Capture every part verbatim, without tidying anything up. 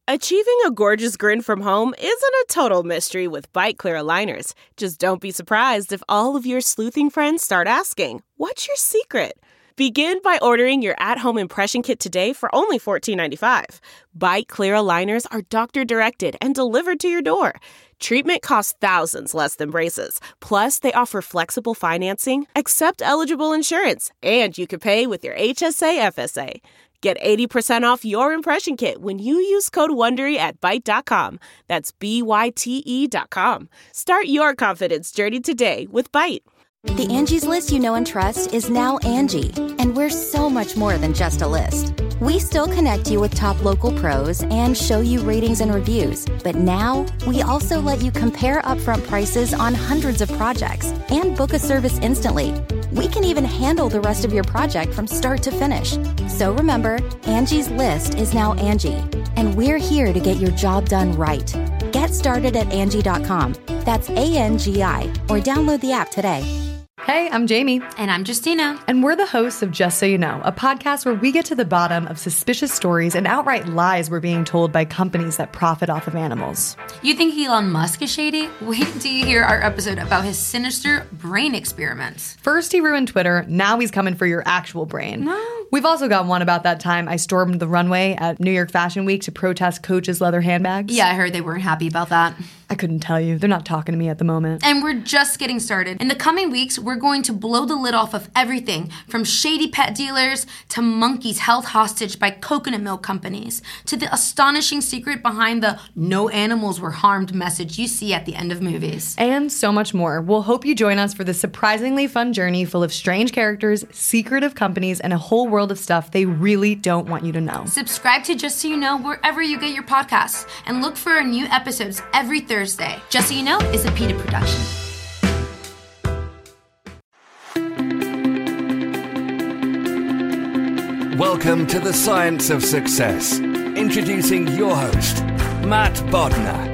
Achieving a gorgeous grin from home isn't a total mystery with Byte Clear aligners. Just don't be surprised if all of your sleuthing friends start asking, "What's your secret?" Begin by ordering your at-home impression kit today for only fourteen ninety-five. Byte Clear aligners are doctor-directed and delivered to your door. Treatment costs thousands less than braces. Plus, they offer flexible financing, accept eligible insurance, and you can pay with your H S A F S A. Get eighty percent off your impression kit when you use code WONDERY at byte dot com. That's B Y T E dot com. Start your confidence journey today with Byte. The Angie's List you know and trust is now Angie, and we're so much more than just a list. We still connect you with top local pros and show you ratings and reviews, but now we also let you compare upfront prices on hundreds of projects and book a service instantly. We can even handle the rest of your project from start to finish. So remember, Angie's List is now Angie, and we're here to get your job done right. Get started at Angie dot com. That's A N G I, or download the app today. Hey, I'm Jamie. And I'm Justina. And we're the hosts of Just So You Know, a podcast where we get to the bottom of suspicious stories and outright lies we're being told by companies that profit off of animals. You think Elon Musk is shady? Wait until you hear our episode about his sinister brain experiments. First he ruined Twitter, now he's coming for your actual brain. No. We've also got one about that time I stormed the runway at New York Fashion Week to protest Coach's leather handbags. Yeah, I heard they weren't happy about that. I couldn't tell you. They're not talking to me at the moment. And we're just getting started. In the coming weeks, we're going to blow the lid off of everything from shady pet dealers to monkeys held hostage by coconut milk companies to the astonishing secret behind the "no animals were harmed" message you see at the end of movies. And so much more. We'll hope you join us for this surprisingly fun journey full of strange characters, secretive companies, and a whole world of stuff they really don't want you to know. Subscribe to Just So You Know wherever you get your podcasts and look for our new episodes every Thursday. Just So You Know is a PETA production. Welcome to the Science of Success. Introducing your host, Matt Bodnar.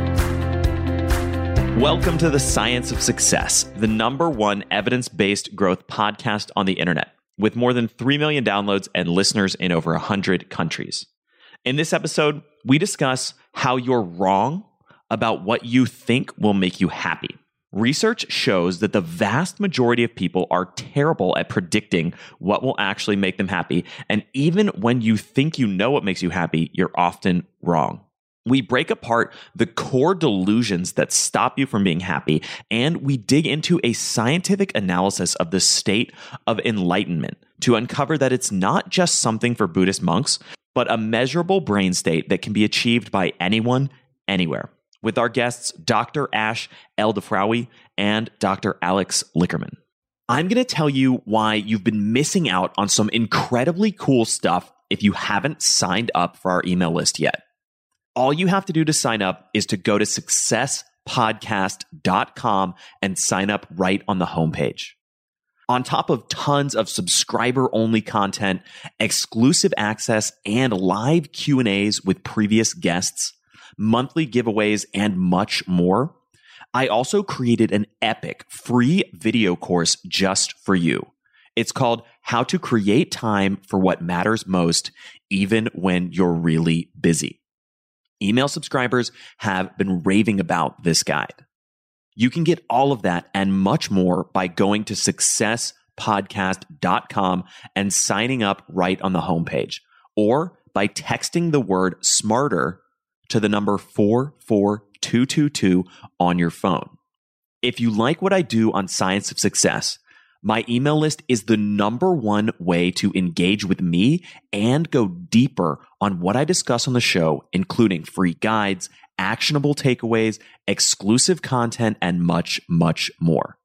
Welcome to the Science of Success, the number one evidence-based growth podcast on the internet, with more than three million downloads and listeners in over one hundred countries. In this episode, we discuss how you're wrong about what you think will make you happy. Research shows that the vast majority of people are terrible at predicting what will actually make them happy, and even when you think you know what makes you happy, you're often wrong. We break apart the core delusions that stop you from being happy, and we dig into a scientific analysis of the state of enlightenment to uncover that it's not just something for Buddhist monks, but a measurable brain state that can be achieved by anyone, anywhere. With our guests, Doctor Ash Eldefraoui and Doctor Alex Lickerman. I'm going to tell you why you've been missing out on some incredibly cool stuff if you haven't signed up for our email list yet. All you have to do to sign up is to go to success podcast dot com and sign up right on the homepage. On top of tons of subscriber-only content, exclusive access, and live Q and A's with previous guests, monthly giveaways, and much more, I also created an epic free video course just for you. It's called How to Create Time for What Matters Most, Even When You're Really Busy. Email subscribers have been raving about this guide. You can get all of that and much more by going to success podcast dot com and signing up right on the homepage, or by texting the word SMARTER to the number four four two two two on your phone. If you like what I do on Science of Success, my email list is the number one way to engage with me and go deeper on what I discuss on the show, including free guides, actionable takeaways, exclusive content, and much, much more.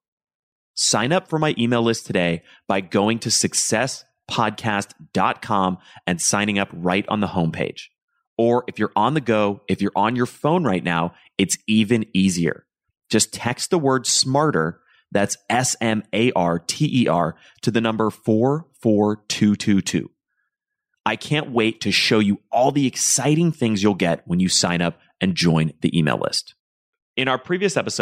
Sign up for my email list today by going to success podcast dot com and signing up right on the homepage. Or if you're on the go, if you're on your phone right now, it's even easier. Just text the word SMARTER, that's S M A R T E R, to the number four four two two two. I can't wait to show you all the exciting things you'll get when you sign up and join the email list. In our previous episode,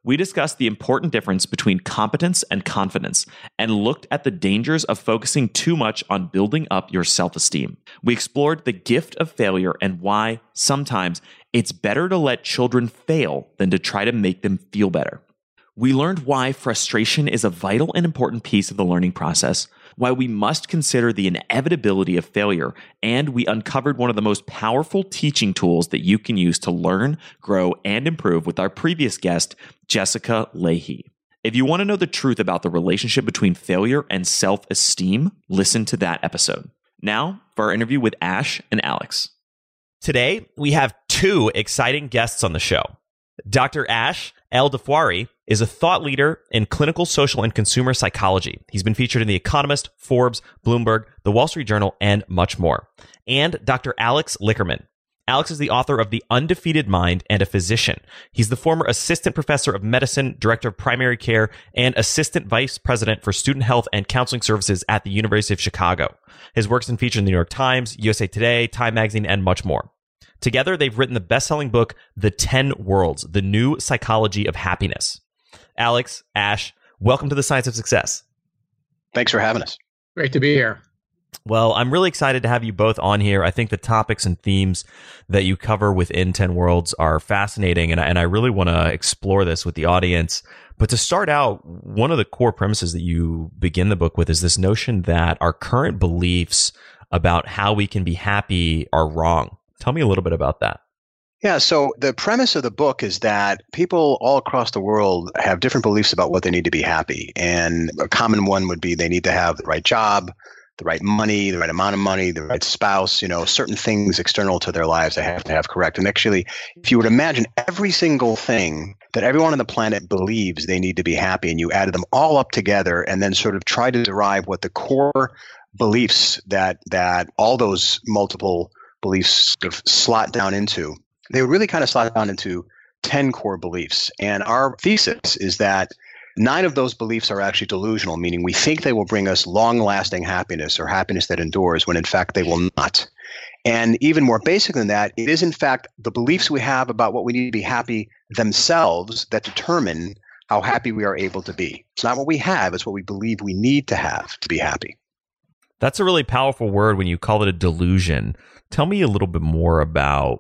we discussed the important difference between competence and confidence and looked at the dangers of focusing too much on building up your self-esteem. We explored the gift of failure and why, sometimes, it's better to let children fail than to try to make them feel better. We learned why frustration is a vital and important piece of the learning process, why we must consider the inevitability of failure, and we uncovered one of the most powerful teaching tools that you can use to learn, grow, and improve with our previous guest, Jessica Lahey. If you want to know the truth about the relationship between failure and self-esteem, listen to that episode. Now, for our interview with Ash and Alex. Today, we have two exciting guests on the show. Doctor Ash El-Dafwari is a thought leader in clinical, social, and consumer psychology. He's been featured in The Economist, Forbes, Bloomberg, The Wall Street Journal, and much more. And Doctor Alex Lickerman. Alex is the author of The Undefeated Mind and a physician. He's the former assistant professor of medicine, director of primary care, and assistant vice president for student health and counseling services at the University of Chicago. His work's been featured in the New York Times, U S A Today, Time Magazine, and much more. Together, they've written the best-selling book, The ten Worlds, The New Psychology of Happiness. Alex, Ash, welcome to the Science of Success. Thanks for having us. Great to be here. Well, I'm really excited to have you both on here. I think the topics and themes that you cover within ten Worlds are fascinating, and I, and I really want to explore this with the audience. But to start out, one of the core premises that you begin the book with is this notion that our current beliefs about how we can be happy are wrong. Tell me a little bit about that. Yeah, so the premise of the book is that people all across the world have different beliefs about what they need to be happy. And a common one would be they need to have the right job, the right money, the right amount of money, the right spouse, you know, certain things external to their lives they have to have correct. And actually, if you would imagine every single thing that everyone on the planet believes they need to be happy, and you added them all up together and then sort of try to derive what the core beliefs that that all those multiple beliefs sort of slot down into, they would really kind of slot down into ten core beliefs. And our thesis is that nine of those beliefs are actually delusional, meaning we think they will bring us long-lasting happiness or happiness that endures, when in fact they will not. And even more basic than that, it is in fact the beliefs we have about what we need to be happy themselves that determine how happy we are able to be. It's not what we have, it's what we believe we need to have to be happy. That's a really powerful word when you call it a delusion. Tell me a little bit more about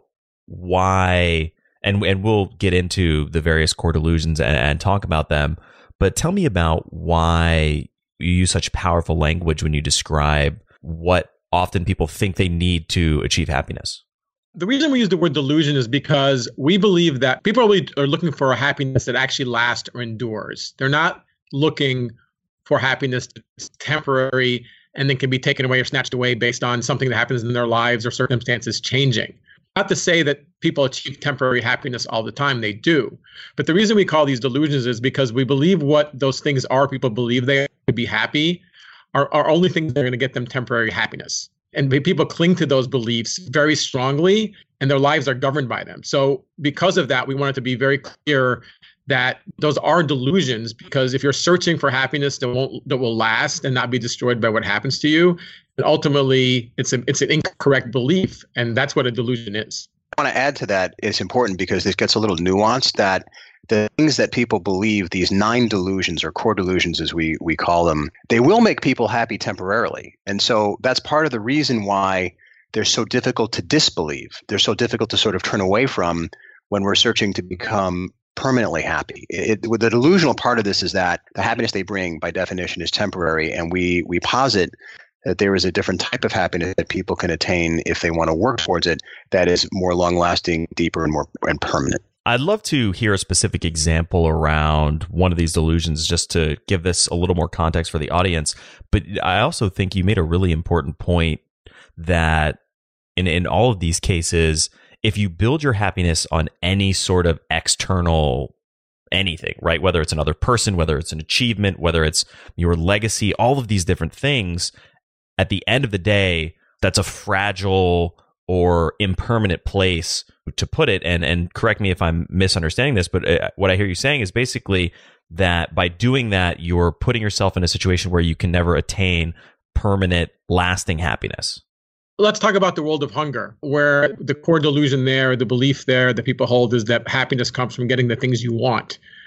why, and and we'll get into the various core delusions and, and talk about them, but tell me about why you use such powerful language when you describe what often people think they need to achieve happiness. The reason we use the word delusion is because we believe that people really are looking for a happiness that actually lasts or endures. They're not looking for happiness that's temporary and then can be taken away or snatched away based on something that happens in their lives or circumstances changing. Not to say that people achieve temporary happiness all the time, they do. But the reason we call these delusions is because we believe what those things are, people believe they could be happy, are, are only things that are going to get them temporary happiness. And people cling to those beliefs very strongly, and their lives are governed by them. So because of that, we wanted to be very clear that those are delusions, because if you're searching for happiness that won't that will last and not be destroyed by what happens to you, then ultimately it's a, it's an incorrect belief, and that's what a delusion is. I want to add to that, it's important because this gets a little nuanced, that the things that people believe, these nine delusions or core delusions as we we call them, they will make people happy temporarily. And so that's part of the reason why they're so difficult to disbelieve. They're so difficult to sort of turn away from when we're searching to become permanently happy. It, it, the delusional part of this is that the happiness they bring, by definition, is temporary, and we we posit that there is a different type of happiness that people can attain if they want to work towards it that is more long-lasting, deeper, and more and permanent. I'd love to hear a specific example around one of these delusions, just to give this a little more context for the audience. But I also think you made a really important point that in, in all of these cases, if you build your happiness on any sort of external anything, right? Whether it's another person, whether it's an achievement, whether it's your legacy, all of these different things, at the end of the day, that's a fragile or impermanent place to put it. And and correct me if I'm misunderstanding this, but uh, what I hear you saying is basically that by doing that, you're putting yourself in a situation where you can never attain permanent, lasting happiness. Let's talk about the world of hunger, where the core delusion there, the belief there that people hold is that happiness comes from getting the things you want.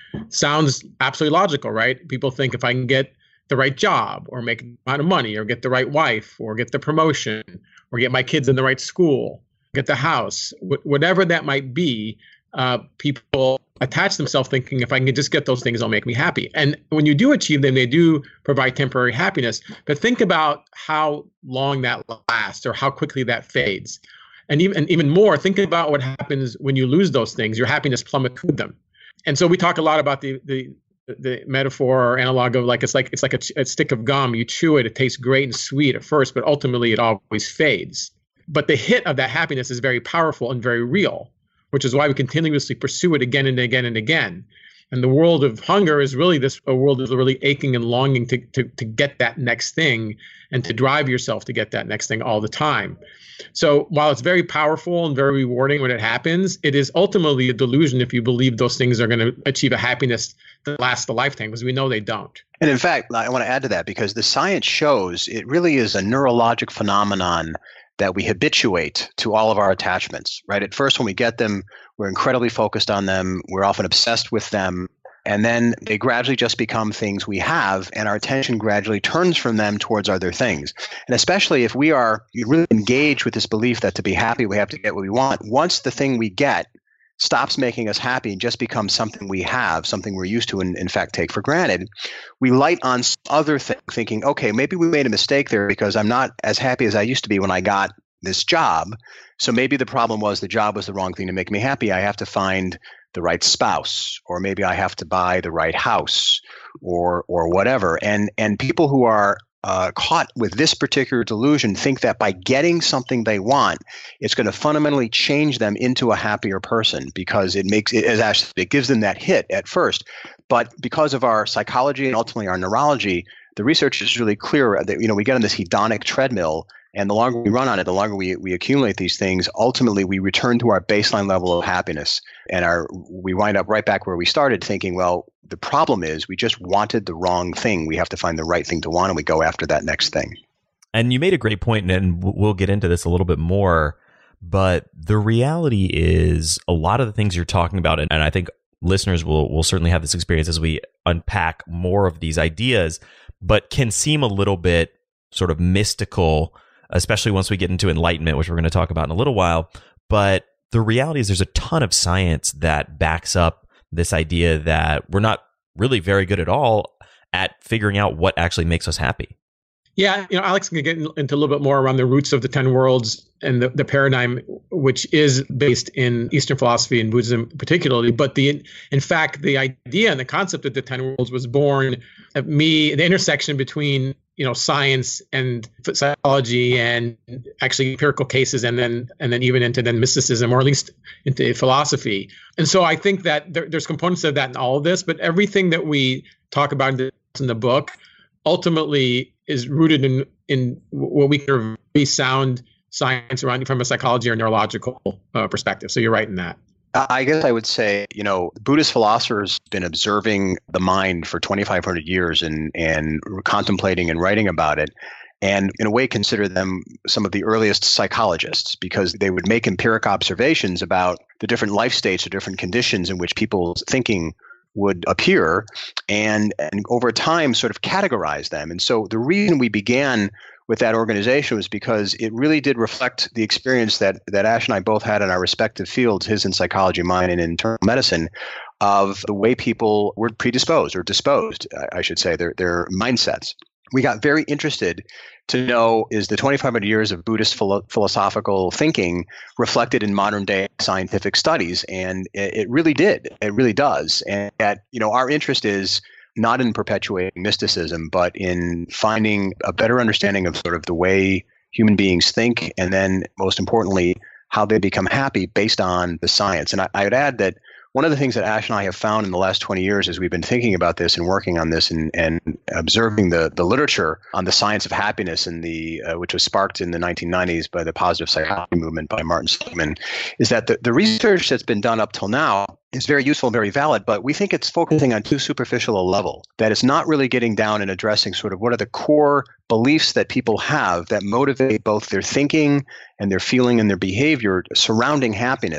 sounds absolutely logical, right? People think if I can get the right job or make a amount of money or get the right wife or get the promotion or get my kids in the right school, get the house, wh- whatever that might be, uh, people attach themselves thinking if I can just get those things, they'll make me happy. And when you do achieve them, they do provide temporary happiness. But think about how long that lasts or how quickly that fades. And even, and even more, think about what happens when you lose those things. Your happiness plummets with them. And so we talk a lot about the the the metaphor or analog of like it's like it's like a, a stick of gum. You chew it, it tastes great and sweet at first, but ultimately it always fades. But the hit of that happiness is very powerful and very real, which is why we continuously pursue it again and again and again. And the world of hunger is really this a world of really aching and longing to, to, to get that next thing and to drive yourself to get that next thing all the time. So while it's very powerful and very rewarding when it happens, it is ultimately a delusion if you believe those things are going to achieve a happiness that lasts a lifetime, because we know they don't. And in fact, I want to add to that because the science shows it really is a neurologic phenomenon that we habituate to all of our attachments, right? At first, when we get them, we're incredibly focused on them. We're often obsessed with them. And then they gradually just become things we have, and our attention gradually turns from them towards other things. And especially if we are really engaged with this belief that to be happy, we have to get what we want. Once the thing we get stops making us happy and just becomes something we have, something we're used to and in fact take for granted, we light on other things, thinking, okay, maybe we made a mistake there because I'm not as happy as I used to be when I got this job. So maybe the problem was the job was the wrong thing to make me happy. I have to find the right spouse, or maybe I have to buy the right house, or or whatever. And and people who are uh, caught with this particular delusion think that by getting something they want, it's going to fundamentally change them into a happier person, because it makes it as actually it gives them that hit at first. But because of our psychology and ultimately our neurology, the research is really clear that you know we get on this hedonic treadmill. And the longer we run on it, the longer we, we accumulate these things, ultimately we return to our baseline level of happiness. And our we wind up right back where we started, thinking, well, the problem is we just wanted the wrong thing. We have to find the right thing to want, and we go after that next thing. And you made a great point, and we'll get into this a little bit more. But the reality is a lot of the things you're talking about, and I think listeners will, will certainly have this experience as we unpack more of these ideas, but can seem a little bit sort of mystical, especially once we get into enlightenment, which we're going to talk about in a little while. But the reality is there's a ton of science that backs up this idea that we're not really very good at all at figuring out what actually makes us happy. Yeah, you know, Alex can get into a little bit more around the roots of the ten worlds and the, the paradigm, which is based in Eastern philosophy and Buddhism particularly. But the in fact, the idea and the concept of the ten worlds was born at me, the intersection between you know science and psychology and actually empirical cases, and then and then even into then mysticism, or at least into philosophy. And so I think that there, there's components of that in all of this, but everything that we talk about in the, in the book ultimately is rooted in in what we consider very sound science around from a psychology or neurological uh, perspective. So you're right in that. I guess I would say, you know, Buddhist philosophers have been observing the mind for twenty-five hundred years and and contemplating and writing about it. And in a way, consider them some of the earliest psychologists, because they would make empiric observations about the different life states or different conditions in which people's thinking would appear, and, and over time sort of categorize them. And so the reason we began with that organization was because it really did reflect the experience that that Ash and I both had in our respective fields, his in psychology, mine in internal medicine, of the way people were predisposed or disposed, I should say, their their mindsets. We got very interested to know, is the twenty-five hundred years of Buddhist philo- philosophical thinking reflected in modern day scientific studies? And it, it really did. It really does. And that, you know, our interest is not in perpetuating mysticism, but in finding a better understanding of sort of the way human beings think, and then most importantly, how they become happy based on the science. And I, I would add that one of the things that Ash and I have found in the last twenty years as we've been thinking about this and working on this and, and observing the, the literature on the science of happiness, and the uh, which was sparked in the nineteen nineties by the positive psychology movement by Martin Seligman, is that the, the research that's been done up till now is very useful and very valid, but we think it's focusing on too superficial a level, that it's not really getting down and addressing sort of what are the core beliefs that people have that motivate both their thinking and their feeling and their behavior surrounding happiness.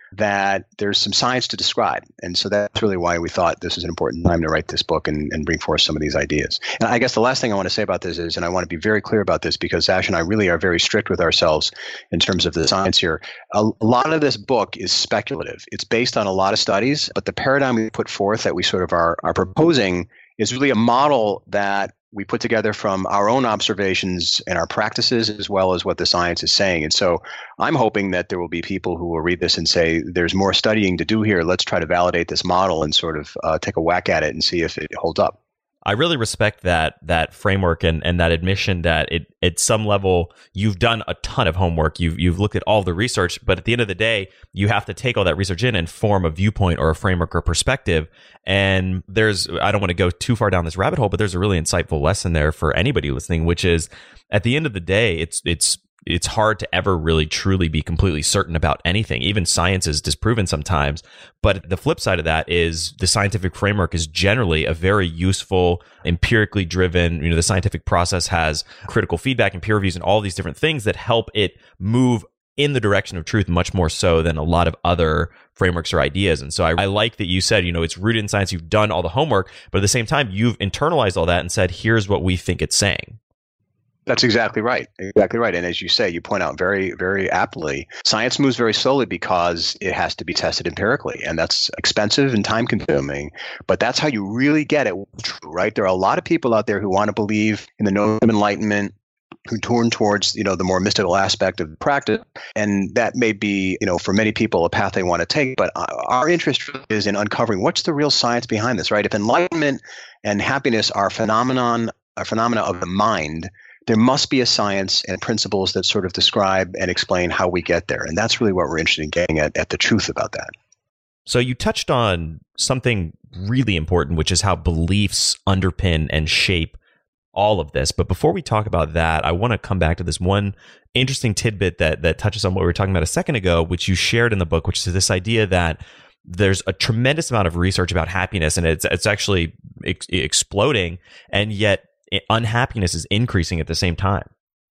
that there's some science to describe. And so that's really why we thought this is an important time to write this book and, and bring forth some of these ideas. And I guess the last thing I want to say about this is, and I want to be very clear about this because Ash and I really are very strict with ourselves in terms of the science here. A, a lot of this book is speculative. It's based on a lot of studies, but the paradigm we put forth that we sort of are, are proposing is really a model that we put together from our own observations and our practices, as well as what the science is saying. And so I'm hoping that there will be people who will read this and say, there's more studying to do here. Let's try to validate this model and sort of uh, take a whack at it and see if it holds up. I really respect that that framework and, and that admission that it at some level you've done a ton of homework. You've you've looked at all the research, but at the end of the day, you have to take all that research in and form a viewpoint or a framework or perspective. And there's I don't want to go too far down this rabbit hole, but there's a really insightful lesson there for anybody listening, which is at the end of the day, it's it's it's hard to ever really truly be completely certain about anything. Even science is disproven sometimes. But the flip side of that is the scientific framework is generally a very useful, empirically driven, you know, the scientific process has critical feedback and peer reviews and all these different things that help it move in the direction of truth much more so than a lot of other frameworks or ideas. And so I, I like that you said, you know, it's rooted in science. You've done all the homework, but at the same time, you've internalized all that and said, here's what we think it's saying. That's exactly right. Exactly right. And as you say, you point out very, very aptly, science moves very slowly because it has to be tested empirically. And that's expensive and time consuming. But that's how you really get it true, right? There are a lot of people out there who want to believe in the notion of enlightenment, who turn towards, you know, the more mystical aspect of the practice. And that may be, you know, for many people, a path they want to take. But our interest is in uncovering what's the real science behind this, right? If enlightenment and happiness are phenomenon, a phenomena of the mind, there must be a science and principles that sort of describe and explain how we get there. And that's really what we're interested in getting at, at the truth about that. So you touched on something really important, which is how beliefs underpin and shape all of this. But before we talk about that, I want to come back to this one interesting tidbit that that touches on what we were talking about a second ago, which you shared in the book, which is this idea that there's a tremendous amount of research about happiness, and it's it's actually ex- exploding, and yet unhappiness is increasing at the same time.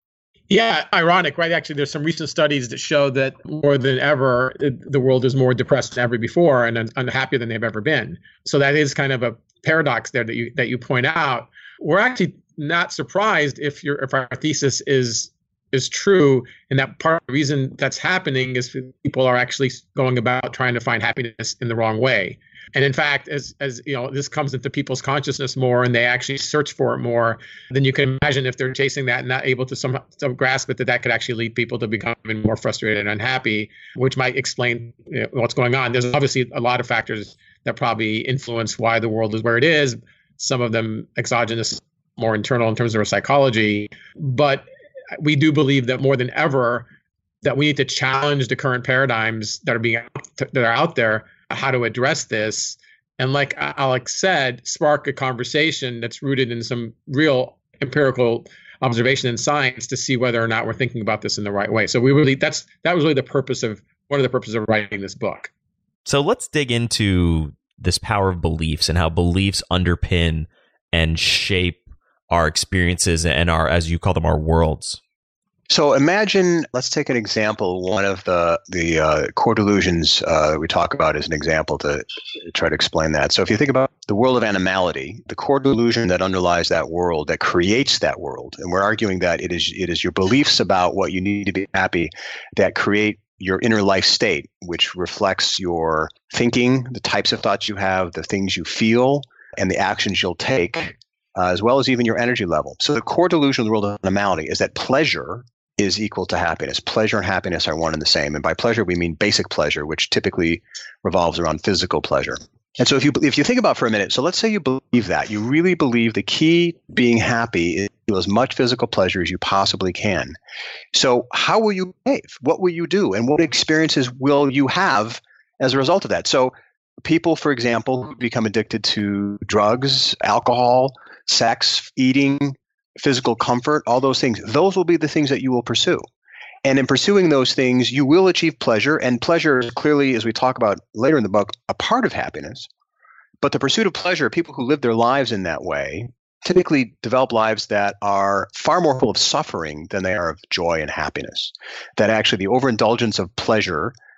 Yeah, ironic, right? Actually, there's some recent studies that show that more than ever, it, the world is more depressed than ever before and un- unhappier than they've ever been. So that is kind of a paradox there that you that you point out. We're actually not surprised if your if our thesis is is true, and that part of the reason that's happening is people are actually going about trying to find happiness in the wrong way. And in fact, as as you know, this comes into people's consciousness more, and they actually search for it more, then you can imagine if they're chasing that and not able to somehow some grasp it, that that could actually lead people to becoming more frustrated and unhappy, which might explain, you know, what's going on. There's obviously a lot of factors that probably influence why the world is where it is. Some of them exogenous, more internal in terms of our psychology. But we do believe that more than ever, that we need to challenge the current paradigms that are being that are out there, how to address this. And like Alex said, spark a conversation that's rooted in some real empirical observation and science to see whether or not we're thinking about this in the right way. So we really, that's, that was really the purpose of, one of the purposes of writing this book. So let's dig into this power of beliefs and how beliefs underpin and shape our experiences and our, as you call them, our worlds. So imagine, let's take an example. One of the the uh, core delusions uh, we talk about as an example to try to explain that. So if you think about the world of animality, the core delusion that underlies that world, that creates that world, and we're arguing that it is it is your beliefs about what you need to be happy that create your inner life state, which reflects your thinking, the types of thoughts you have, the things you feel, and the actions you'll take, uh, as well as even your energy level. So the core delusion of the world of animality is that pleasure is equal to happiness. Pleasure and happiness are one and the same. And by pleasure, we mean basic pleasure, which typically revolves around physical pleasure. And so if you if you think about for a minute, so let's say you believe that, you really believe the key to being happy is to feel as much physical pleasure as you possibly can. So how will you behave? What will you do? And what experiences will you have as a result of that? So people, for example, who become addicted to drugs, alcohol, sex, eating, physical comfort, all those things, those will be the things that you will pursue. And in pursuing those things, you will achieve pleasure. And pleasure is clearly, as we talk about later in the book, a part of happiness. But the pursuit of pleasure, people who live their lives in that way, typically develop lives that are far more full of suffering than they are of joy and happiness. That actually the overindulgence of pleasure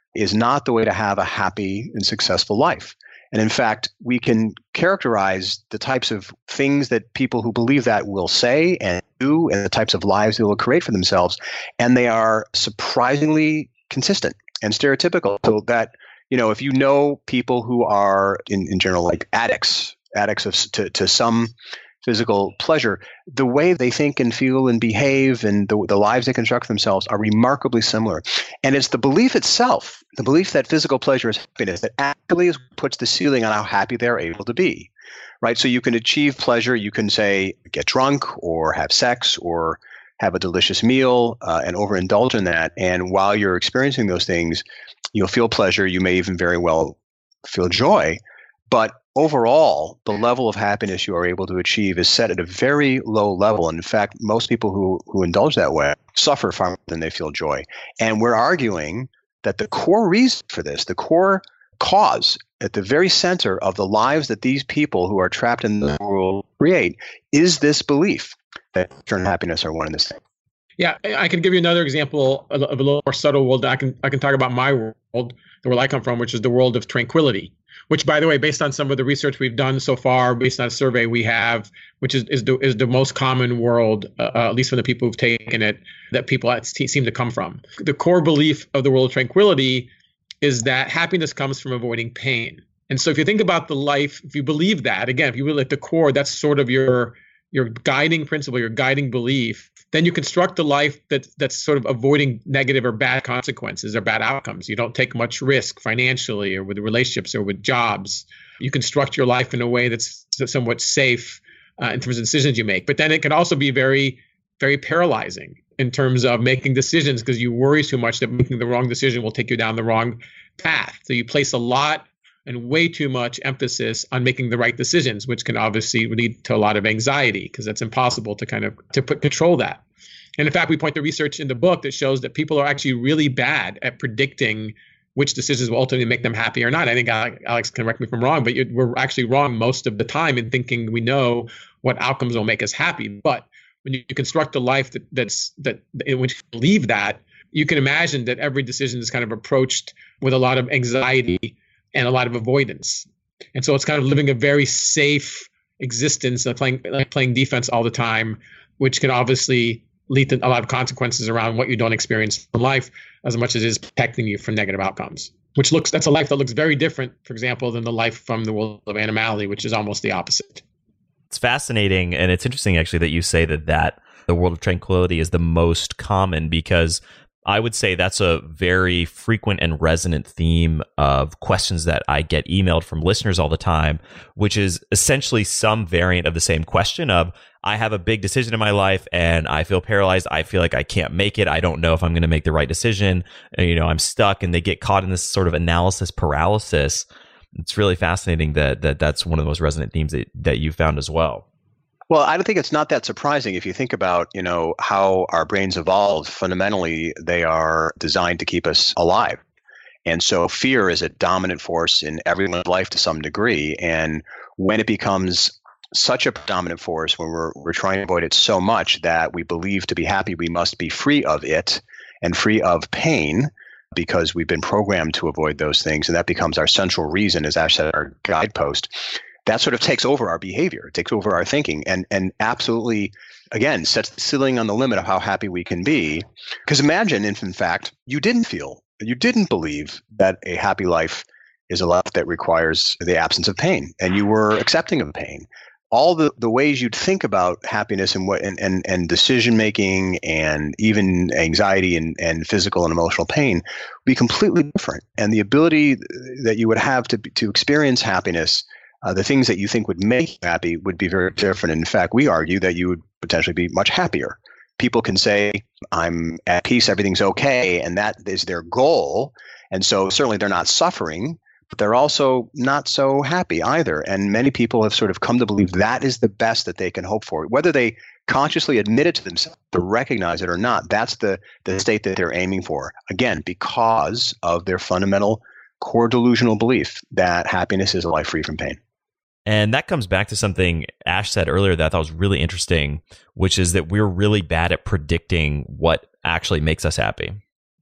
is not the way to have a happy and successful life. And in fact, we can characterize the types of things that people who believe that will say and do and the types of lives they will create for themselves. And they are surprisingly consistent and stereotypical. So that, you know, if you know people who are in, in general like addicts, addicts of, to, to some physical pleasure, the way they think and feel and behave and the, the lives they construct themselves are remarkably similar. And it's the belief itself, the belief that physical pleasure is happiness, that actually is, puts the ceiling on how happy they're able to be, right? So you can achieve pleasure. You can say, get drunk or have sex or have a delicious meal uh, and overindulge in that. And while you're experiencing those things, you'll feel pleasure. You may even very well feel joy. But overall, the level of happiness you are able to achieve is set at a very low level. And in fact, most people who, who indulge that way suffer far more than they feel joy. And we're arguing that the core reason for this, the core cause at the very center of the lives that these people who are trapped in the world create is this belief that pleasure and happiness are one and the same. Yeah, I can give you another example of a little more subtle world. I can I can talk about my world, the world I come from, which is the world of tranquility. Which, by the way, based on some of the research we've done so far, based on a survey we have, which is is the, is the most common world, uh, at least from the people who've taken it, that people seem to come from. The core belief of the world of tranquility is that happiness comes from avoiding pain. And so if you think about the life, if you believe that, again, if you really at the core, that's sort of your your guiding principle, your guiding belief, then you construct a life that, that's sort of avoiding negative or bad consequences or bad outcomes. You don't take much risk financially or with relationships or with jobs. You construct your life in a way that's somewhat safe uh, in terms of decisions you make. But then it can also be very, very paralyzing in terms of making decisions because you worry too much that making the wrong decision will take you down the wrong path. So you place a lot and way too much emphasis on making the right decisions, which can obviously lead to a lot of anxiety because it's impossible to kind of to put control that. And in fact, we point to research in the book that shows that people are actually really bad at predicting which decisions will ultimately make them happy or not. I think Alex can correct me if I'm wrong, but we're actually wrong most of the time in thinking we know what outcomes will make us happy. But when you construct a life that that's that in which you believe that, you can imagine that every decision is kind of approached with a lot of anxiety and a lot of avoidance. And so it's kind of living a very safe existence, like playing, like playing defense all the time, which can obviously lead to a lot of consequences around what you don't experience in life as much as it is protecting you from negative outcomes, which looks, that's a life that looks very different, for example, than the life from the world of animality, which is almost the opposite. It's fascinating. And it's interesting actually that you say that, that the world of tranquility is the most common, because I would say that's a very frequent and resonant theme of questions that I get emailed from listeners all the time, which is essentially some variant of the same question of, I have a big decision in my life and I feel paralyzed. I feel like I can't make it. I don't know if I'm going to make the right decision. You know, I'm stuck, and they get caught in this sort of analysis paralysis. It's really fascinating that, that that's one of the most resonant themes that, that you found as well. Well, I don't think it's not that surprising if you think about, you know, how our brains evolved. Fundamentally, they are designed to keep us alive. And so fear is a dominant force in everyone's life to some degree. And when it becomes such a dominant force, when we're we're trying to avoid it so much that we believe to be happy, we must be free of it and free of pain, because we've been programmed to avoid those things. And that becomes our central reason, as Ash said, our guidepost. That sort of takes over our behavior, it takes over our thinking, and and absolutely, again, sets the ceiling on the limit of how happy we can be. Because imagine if, in fact, you didn't feel, you didn't believe that a happy life is a life that requires the absence of pain, and you were accepting of pain. All the, the ways you'd think about happiness and what and, and, and decision making and even anxiety and, and physical and emotional pain would be completely different. And the ability that you would have to to experience happiness, Uh, the things that you think would make you happy would be very different. In fact, we argue that you would potentially be much happier. People can say, I'm at peace, everything's okay, and that is their goal. And so certainly they're not suffering, but they're also not so happy either. And many people have sort of come to believe that is the best that they can hope for. Whether they consciously admit it to themselves, to recognize it or not, that's the, the state that they're aiming for. Again, because of their fundamental core delusional belief that happiness is a life free from pain. And that comes back to something Ash said earlier that I thought was really interesting, which is that we're really bad at predicting what actually makes us happy.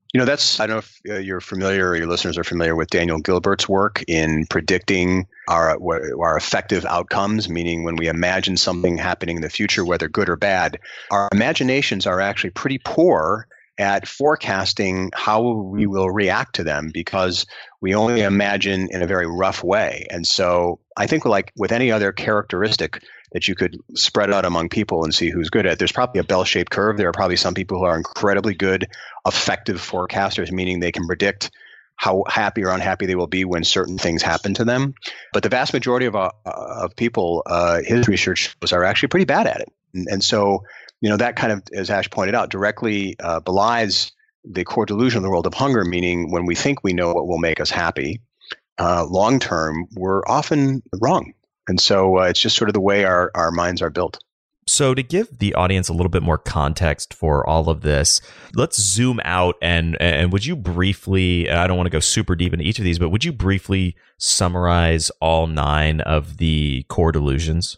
You know, that's, I don't know if uh, you're familiar or your listeners are familiar with Daniel Gilbert's work in predicting our our effective outcomes, meaning when we imagine something happening in the future, whether good or bad, our imaginations are actually pretty poor at forecasting how we will react to them because we only imagine in a very rough way. And so I think like with any other characteristic that you could spread out among people and see who's good at it, there's probably a bell-shaped curve. There are probably some people who are incredibly good, effective forecasters, meaning they can predict how happy or unhappy they will be when certain things happen to them. But the vast majority of uh, of people, uh, his research shows, are actually pretty bad at it. And, and so, you know, that kind of, as Ash pointed out, directly uh, belies the core delusion of the world of hunger, meaning when we think we know what will make us happy, uh, long term, we're often wrong. And so uh, it's just sort of the way our, our minds are built. So to give the audience a little bit more context for all of this, let's zoom out and and would you briefly, I don't want to go super deep into each of these, but would you briefly summarize all nine of the core delusions?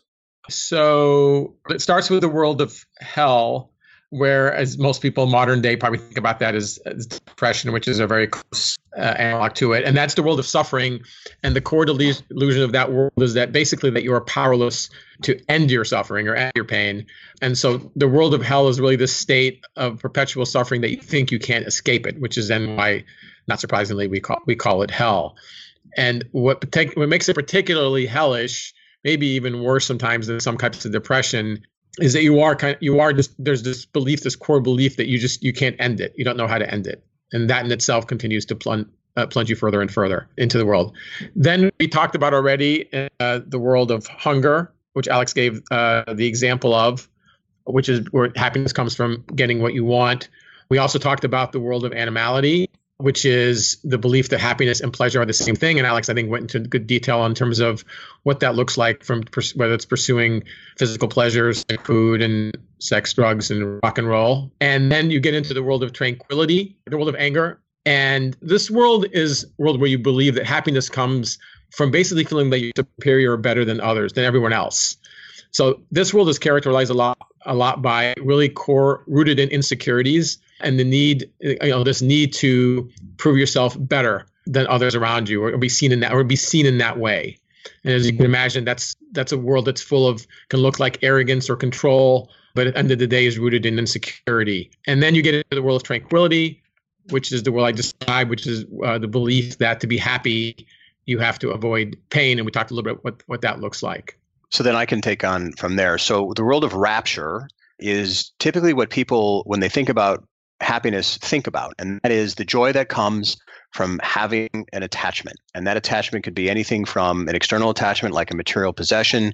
So it starts with the world of hell, where, as most people in modern day probably think about that as, as depression, which is a very close uh, analog to it. And that's the world of suffering. And the core delusion of that world is that basically that you are powerless to end your suffering or end your pain. And so the world of hell is really this state of perpetual suffering that you think you can't escape it, which is then why, not surprisingly, we call we call it hell. And what, what makes it particularly hellish, maybe even worse sometimes than some types of depression, is that you are kind of, you are just, there's this belief, this core belief that you just, you can't end it. You don't know how to end it. And that in itself continues to plunge, uh, plunge you further and further into the world. Then we talked about already uh, the world of hunger, which Alex gave uh, the example of, which is where happiness comes from getting what you want. We also talked about the world of animality, which is the belief that happiness and pleasure are the same thing. And Alex, I think, went into good detail in terms of what that looks like, from pers- whether it's pursuing physical pleasures like food and sex, drugs, and rock and roll. And then you get into the world of tranquility, the world of anger. And this world is a world where you believe that happiness comes from basically feeling that you're superior or better than others, than everyone else. So this world is characterized a lot, a lot by really core rooted in insecurities and the need, you know, this need to prove yourself better than others around you, or be seen in that, or be seen in that way. And as you can imagine, that's that's a world that's full of, can look like arrogance or control, but at the end of the day is rooted in insecurity. And then you get into the world of tranquility, which is the world I described, which is uh, the belief that to be happy, you have to avoid pain. And we talked a little bit what what that looks like. So then I can take on from there. So the world of rapture is typically what people, when they think about happiness, think about. And that is the joy that comes from having an attachment. And that attachment could be anything from an external attachment like a material possession,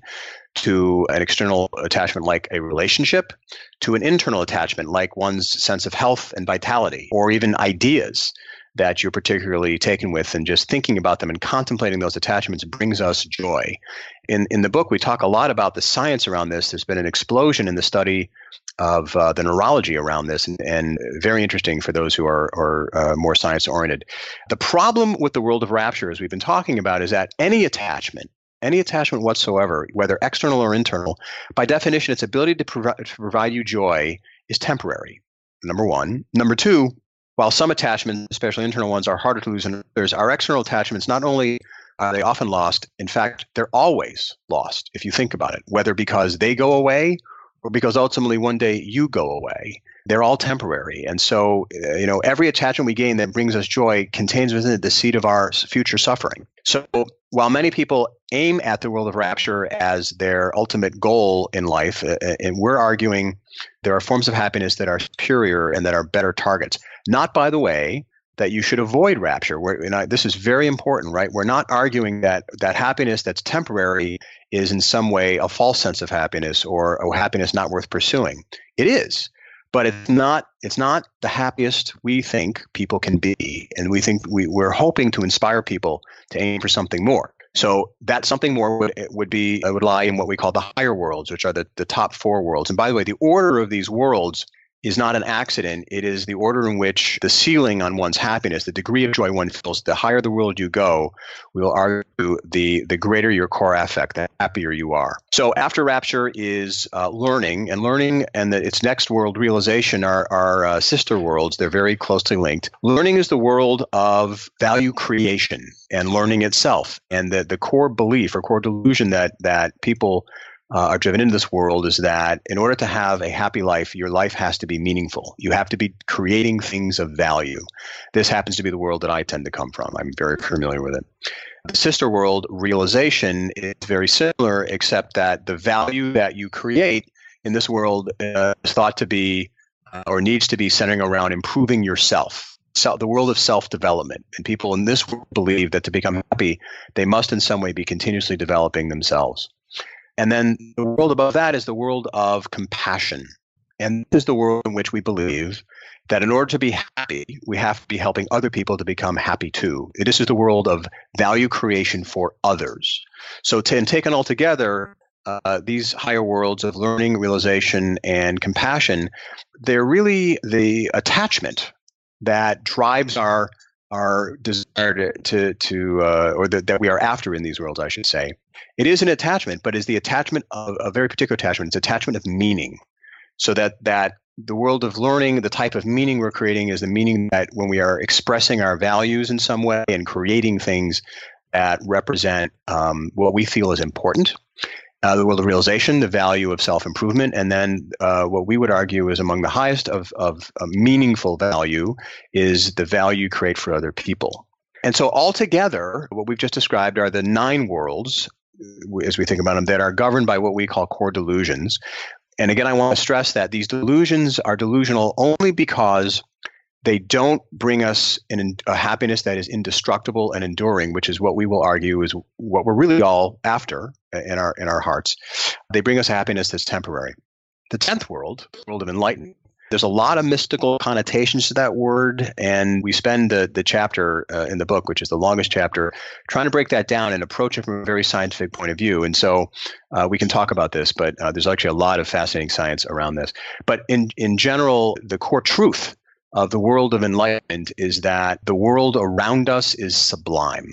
to an external attachment like a relationship, to an internal attachment like one's sense of health and vitality, or even ideas that you're particularly taken with, and just thinking about them and contemplating those attachments brings us joy. In in the book, we talk a lot about the science around this. There's been an explosion in the study of uh, the neurology around this, and, and very interesting for those who are, are uh, more science-oriented. The problem with the world of rapture, as we've been talking about, is that any attachment, any attachment whatsoever, whether external or internal, by definition, its ability to, provi- to provide you joy is temporary, number one. Number two, while some attachments, especially internal ones, are harder to lose than others, our external attachments, not only are they often lost, in fact, they're always lost if you think about it, whether because they go away or because ultimately one day you go away. They're all temporary. And so, you know, every attachment we gain that brings us joy contains within it the seed of our future suffering. So while many people aim at the world of rapture as their ultimate goal in life, uh, and we're arguing there are forms of happiness that are superior and that are better targets. Not, by the way, that you should avoid rapture. We're, and I, this is very important, right? We're not arguing that that happiness that's temporary is in some way a false sense of happiness or a happiness not worth pursuing. It is, but it's not. It's not the happiest we think people can be, and we think we, we're hoping to inspire people to aim for something more. So that something more would would be would lie in what we call the higher worlds, which are the, the top four worlds. And by the way, the order of these worlds is not an accident. It is the order in which the ceiling on one's happiness, the degree of joy one feels, the higher the world you go, we will argue the, the greater your core affect, the happier you are. So after rapture is uh, learning, and learning and the, its next world, realization, are, are uh, sister worlds. They're very closely linked. Learning is the world of value creation and learning itself. And the, the core belief or core delusion that, that people Uh, are driven into this world is that in order to have a happy life, your life has to be meaningful. You have to be creating things of value. This happens to be the world that I tend to come from. I'm very familiar with it. The sister world, realization, is very similar, except that the value that you create in this world uh, is thought to be uh, or needs to be centering around improving yourself. So the world of self-development. And people in this world believe that to become happy, they must in some way be continuously developing themselves. And then the world above that is the world of compassion. And this is the world in which we believe that in order to be happy, we have to be helping other people to become happy too. This is the world of value creation for others. So to, and taken all together, uh, these higher worlds of learning, realization, and compassion, they're really the attachment that drives our our desire to, to, to uh, or the, that we are after in these worlds, I should say. It is an attachment, but is the attachment of a very particular attachment. It's attachment of meaning. So that that the world of learning, the type of meaning we're creating is the meaning that when we are expressing our values in some way and creating things that represent um, what we feel is important. Uh, the world of realization, the value of self-improvement, and then uh, what we would argue is among the highest of, of uh, meaningful value is the value you create for other people. And so altogether, what we've just described are the nine worlds, as we think about them, that are governed by what we call core delusions. And again, I want to stress that these delusions are delusional only because they don't bring us in a happiness that is indestructible and enduring, which is what we will argue is what we're really all after in our in our hearts. They bring us happiness that's temporary. The tenth world, the world of enlightenment, there's a lot of mystical connotations to that word, and we spend the, the chapter uh, in the book, which is the longest chapter, trying to break that down and approach it from a very scientific point of view. And so uh, we can talk about this, but uh, there's actually a lot of fascinating science around this. But in, in general, the core truth of the world of enlightenment is that the world around us is sublime.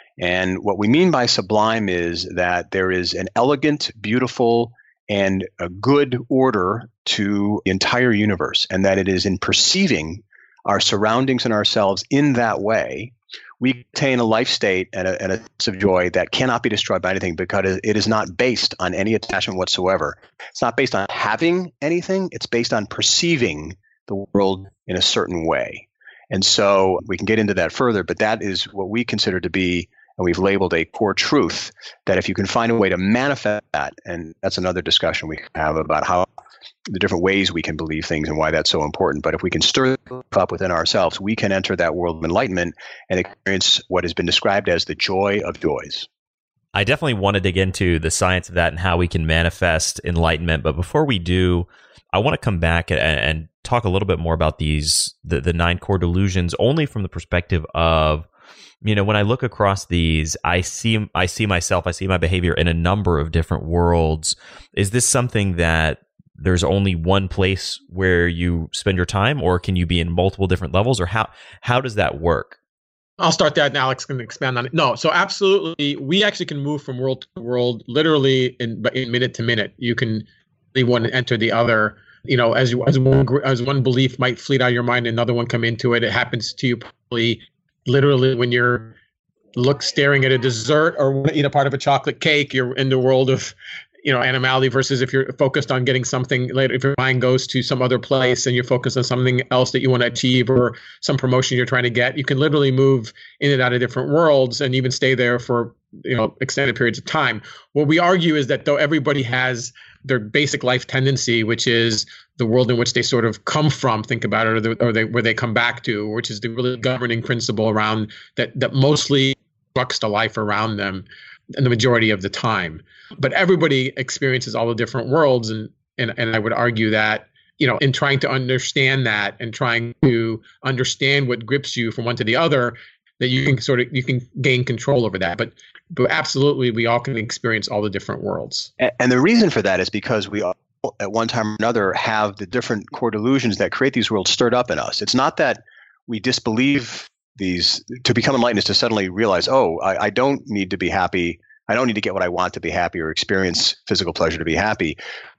And what we mean by sublime is that there is an elegant, beautiful, and a good order to the entire universe, and that it is in perceiving our surroundings and ourselves in that way, we attain a life state and a, and a sense of joy that cannot be destroyed by anything because it is not based on any attachment whatsoever. It's not based on having anything. It's based on perceiving the world in a certain way. And so we can get into that further, but that is what we consider to be, and we've labeled a core truth, that if you can find a way to manifest that, and that's another discussion we have about how the different ways we can believe things and why that's so important. But if we can stir it up within ourselves, we can enter that world of enlightenment and experience what has been described as the joy of joys. I definitely want to dig into the science of that and how we can manifest enlightenment. But before we do, I want to come back and, and talk a little bit more about these, the, the nine core delusions, only from the perspective of, you know, when I look across these, I see, I see myself, I see my behavior in a number of different worlds. Is this something that there's only one place where you spend your time, or can you be in multiple different levels, or how, how does that work? I'll start that, and Alex can expand on it. No, so absolutely, we actually can move from world to world, literally in, in minute to minute. You can leave one and enter the other. You know, as as one as one belief might fleet out of your mind, another one come into it. It happens to you probably literally when you're look staring at a dessert or eat a part of a chocolate cake. You're in the world of, you know, animality, versus if you're focused on getting something later, if your mind goes to some other place and you're focused on something else that you want to achieve or some promotion you're trying to get, you can literally move in and out of different worlds and even stay there for, you know, extended periods of time. What we argue is that though everybody has their basic life tendency, which is the world in which they sort of come from, think about it, or, the, or they, where they come back to, which is the really governing principle around that, that mostly constructs the life around them and the majority of the time. But everybody experiences all the different worlds. And, and, and I would argue that, you know, in trying to understand that and trying to understand what grips you from one to the other, that you can sort of, you can gain control over that. But, but absolutely, we all can experience all the different worlds. And, and the reason for that is because we at one time or another have the different core delusions that create these worlds stirred up in us. It's not that we disbelieve these. To become enlightened is to suddenly realize, oh, I, I don't need to be happy. I don't need to get what I want to be happy or experience physical pleasure to be happy.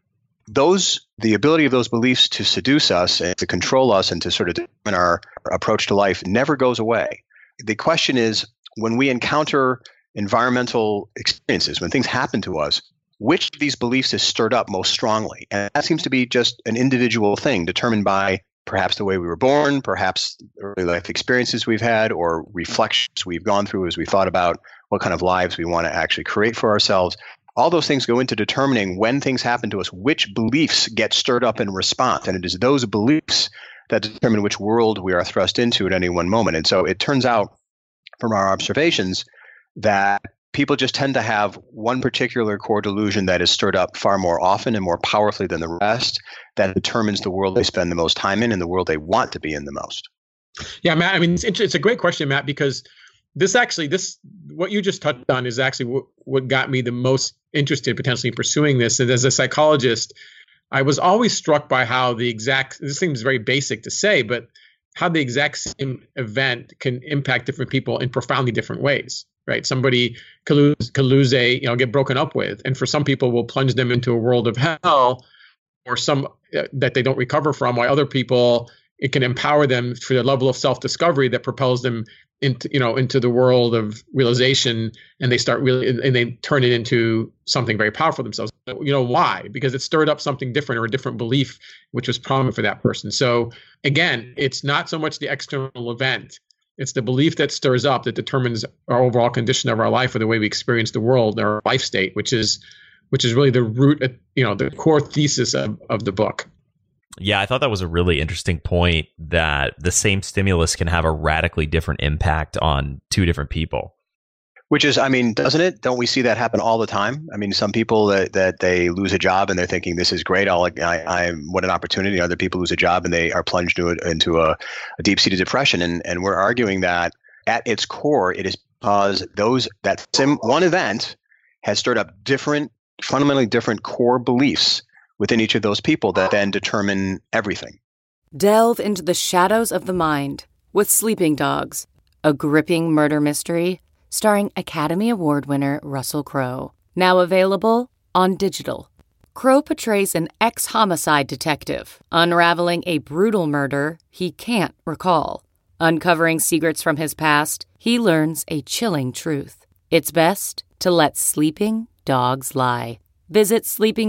Those, the ability of those beliefs to seduce us and to control us and to sort of determine our approach to life never goes away. The question is, when we encounter environmental experiences, when things happen to us, which of these beliefs is stirred up most strongly? And that seems to be just an individual thing determined by perhaps the way we were born, perhaps early life experiences we've had, or reflections we've gone through as we thought about what kind of lives we want to actually create for ourselves. All those things go into determining when things happen to us, which beliefs get stirred up in response. And it is those beliefs that determine which world we are thrust into at any one moment. And so it turns out from our observations that people just tend to have one particular core delusion that is stirred up far more often and more powerfully than the rest, that determines the world they spend the most time in and the world they want to be in the most. Yeah, Matt, I mean, it's, it's a great question, Matt, because this actually, this what you just touched on is actually what, what got me the most interested potentially in pursuing this. And as a psychologist, I was always struck by how the exact, this seems very basic to say, but how the exact same event can impact different people in profoundly different ways. Right, somebody could lose, could lose a, you know, get broken up with, and for some people will plunge them into a world of hell, or some uh, that they don't recover from. While other people, it can empower them for the level of self-discovery that propels them into, you know, into the world of realization, and they start really, and they turn it into something very powerful themselves. You know why? Because it stirred up something different or a different belief, which was prominent for that person. So again, it's not so much the external event. It's the belief that stirs up that determines our overall condition of our life or the way we experience the world, our life state, which is which is really the root, you know, the core thesis of, of the book. Yeah, I thought that was a really interesting point, that the same stimulus can have a radically different impact on two different people. Which is, I mean, doesn't it? Don't we see that happen all the time? I mean, some people that, that they lose a job and they're thinking, this is great. I'll, I, I'm, what an opportunity. Other people lose a job and they are plunged into, into a, a deep-seated depression. And, and we're arguing that at its core, it is because those, that sim, one event has stirred up different, fundamentally different core beliefs within each of those people that then determine everything. Delve into the shadows of the mind with Sleeping Dogs, a gripping murder mystery starring Academy Award winner Russell Crowe. Now available on digital. Crowe portrays an ex-homicide detective unraveling a brutal murder he can't recall. Uncovering secrets from his past, he learns a chilling truth. It's best to let sleeping dogs lie. Visit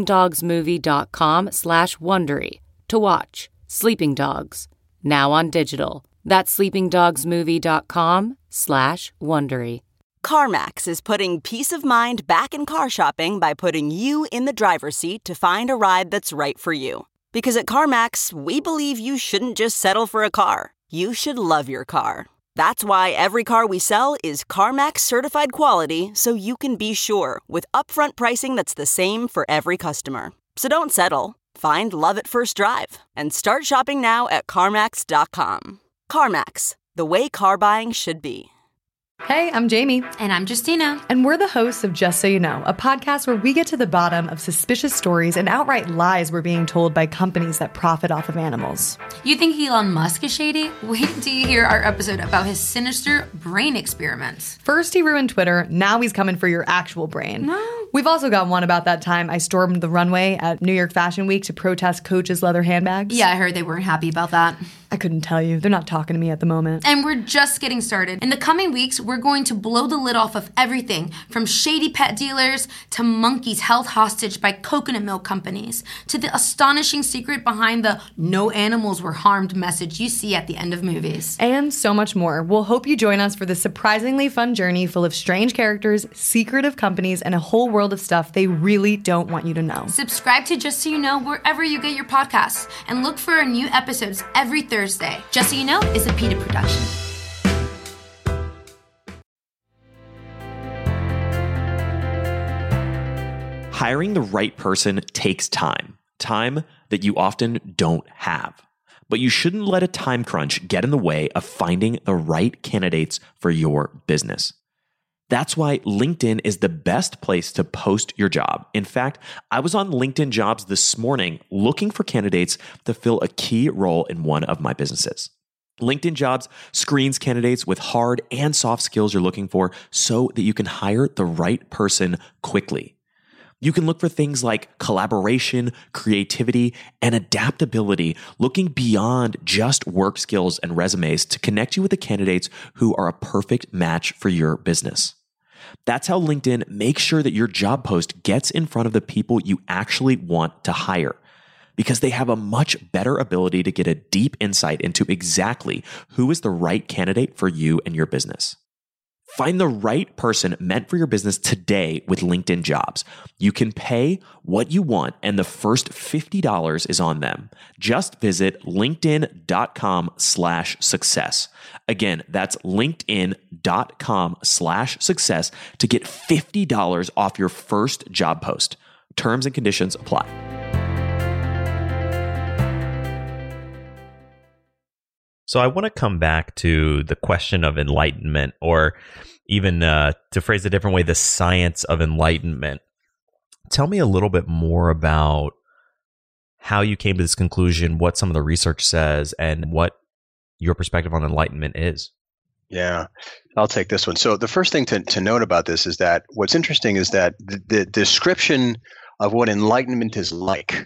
sleepingdogsmovie.com slash Wondery to watch Sleeping Dogs, now on digital. That's sleepingdogsmovie.com slash Wondery. CarMax is putting peace of mind back in car shopping by putting you in the driver's seat to find a ride that's right for you. Because at CarMax, we believe you shouldn't just settle for a car. You should love your car. That's why every car we sell is CarMax certified quality, so you can be sure with upfront pricing that's the same for every customer. So don't settle. Find love at first drive and start shopping now at CarMax dot com. CarMax, the way car buying should be. Hey, I'm Jamie. And I'm Justina. And we're the hosts of Just So You Know, a podcast where we get to the bottom of suspicious stories and outright lies we're being told by companies that profit off of animals. You think Elon Musk is shady? Wait until you hear our episode about his sinister brain experiments. First he ruined Twitter, now he's coming for your actual brain. No. We've also got one about that time I stormed the runway at New York Fashion Week to protest Coach's leather handbags. Yeah, I heard they weren't happy about that. I couldn't tell you. They're not talking to me at the moment. And we're just getting started. In the coming weeks, we're going to blow the lid off of everything from shady pet dealers to monkeys held hostage by coconut milk companies to the astonishing secret behind the no animals were harmed message you see at the end of movies. And so much more. We'll hope you join us for this surprisingly fun journey full of strange characters, secretive companies, and a whole world of stuff they really don't want you to know. Subscribe to Just So You Know wherever you get your podcasts and look for our new episodes every Thursday. Thursday. Just So You Know is a PETA production. Hiring the right person takes time. Time that you often don't have. But you shouldn't let a time crunch get in the way of finding the right candidates for your business. That's why LinkedIn is the best place to post your job. In fact, I was on LinkedIn Jobs this morning looking for candidates to fill a key role in one of my businesses. LinkedIn Jobs screens candidates with hard and soft skills you're looking for so that you can hire the right person quickly. You can look for things like collaboration, creativity, and adaptability, looking beyond just work skills and resumes to connect you with the candidates who are a perfect match for your business. That's how LinkedIn makes sure that your job post gets in front of the people you actually want to hire, because they have a much better ability to get a deep insight into exactly who is the right candidate for you and your business. Find the right person meant for your business today with LinkedIn Jobs. You can pay what you want, and the first fifty dollars is on them. Just visit linkedin.com slash success. Again, that's linkedin.com slash success to get fifty dollars off your first job post. Terms and conditions apply. So I want to come back to the question of enlightenment, or even uh, to phrase it a different way, the science of enlightenment. Tell me a little bit more about how you came to this conclusion, what some of the research says, and what your perspective on enlightenment is. Yeah, I'll take this one. So the first thing to, to note about this is that what's interesting is that the, the description of what enlightenment is like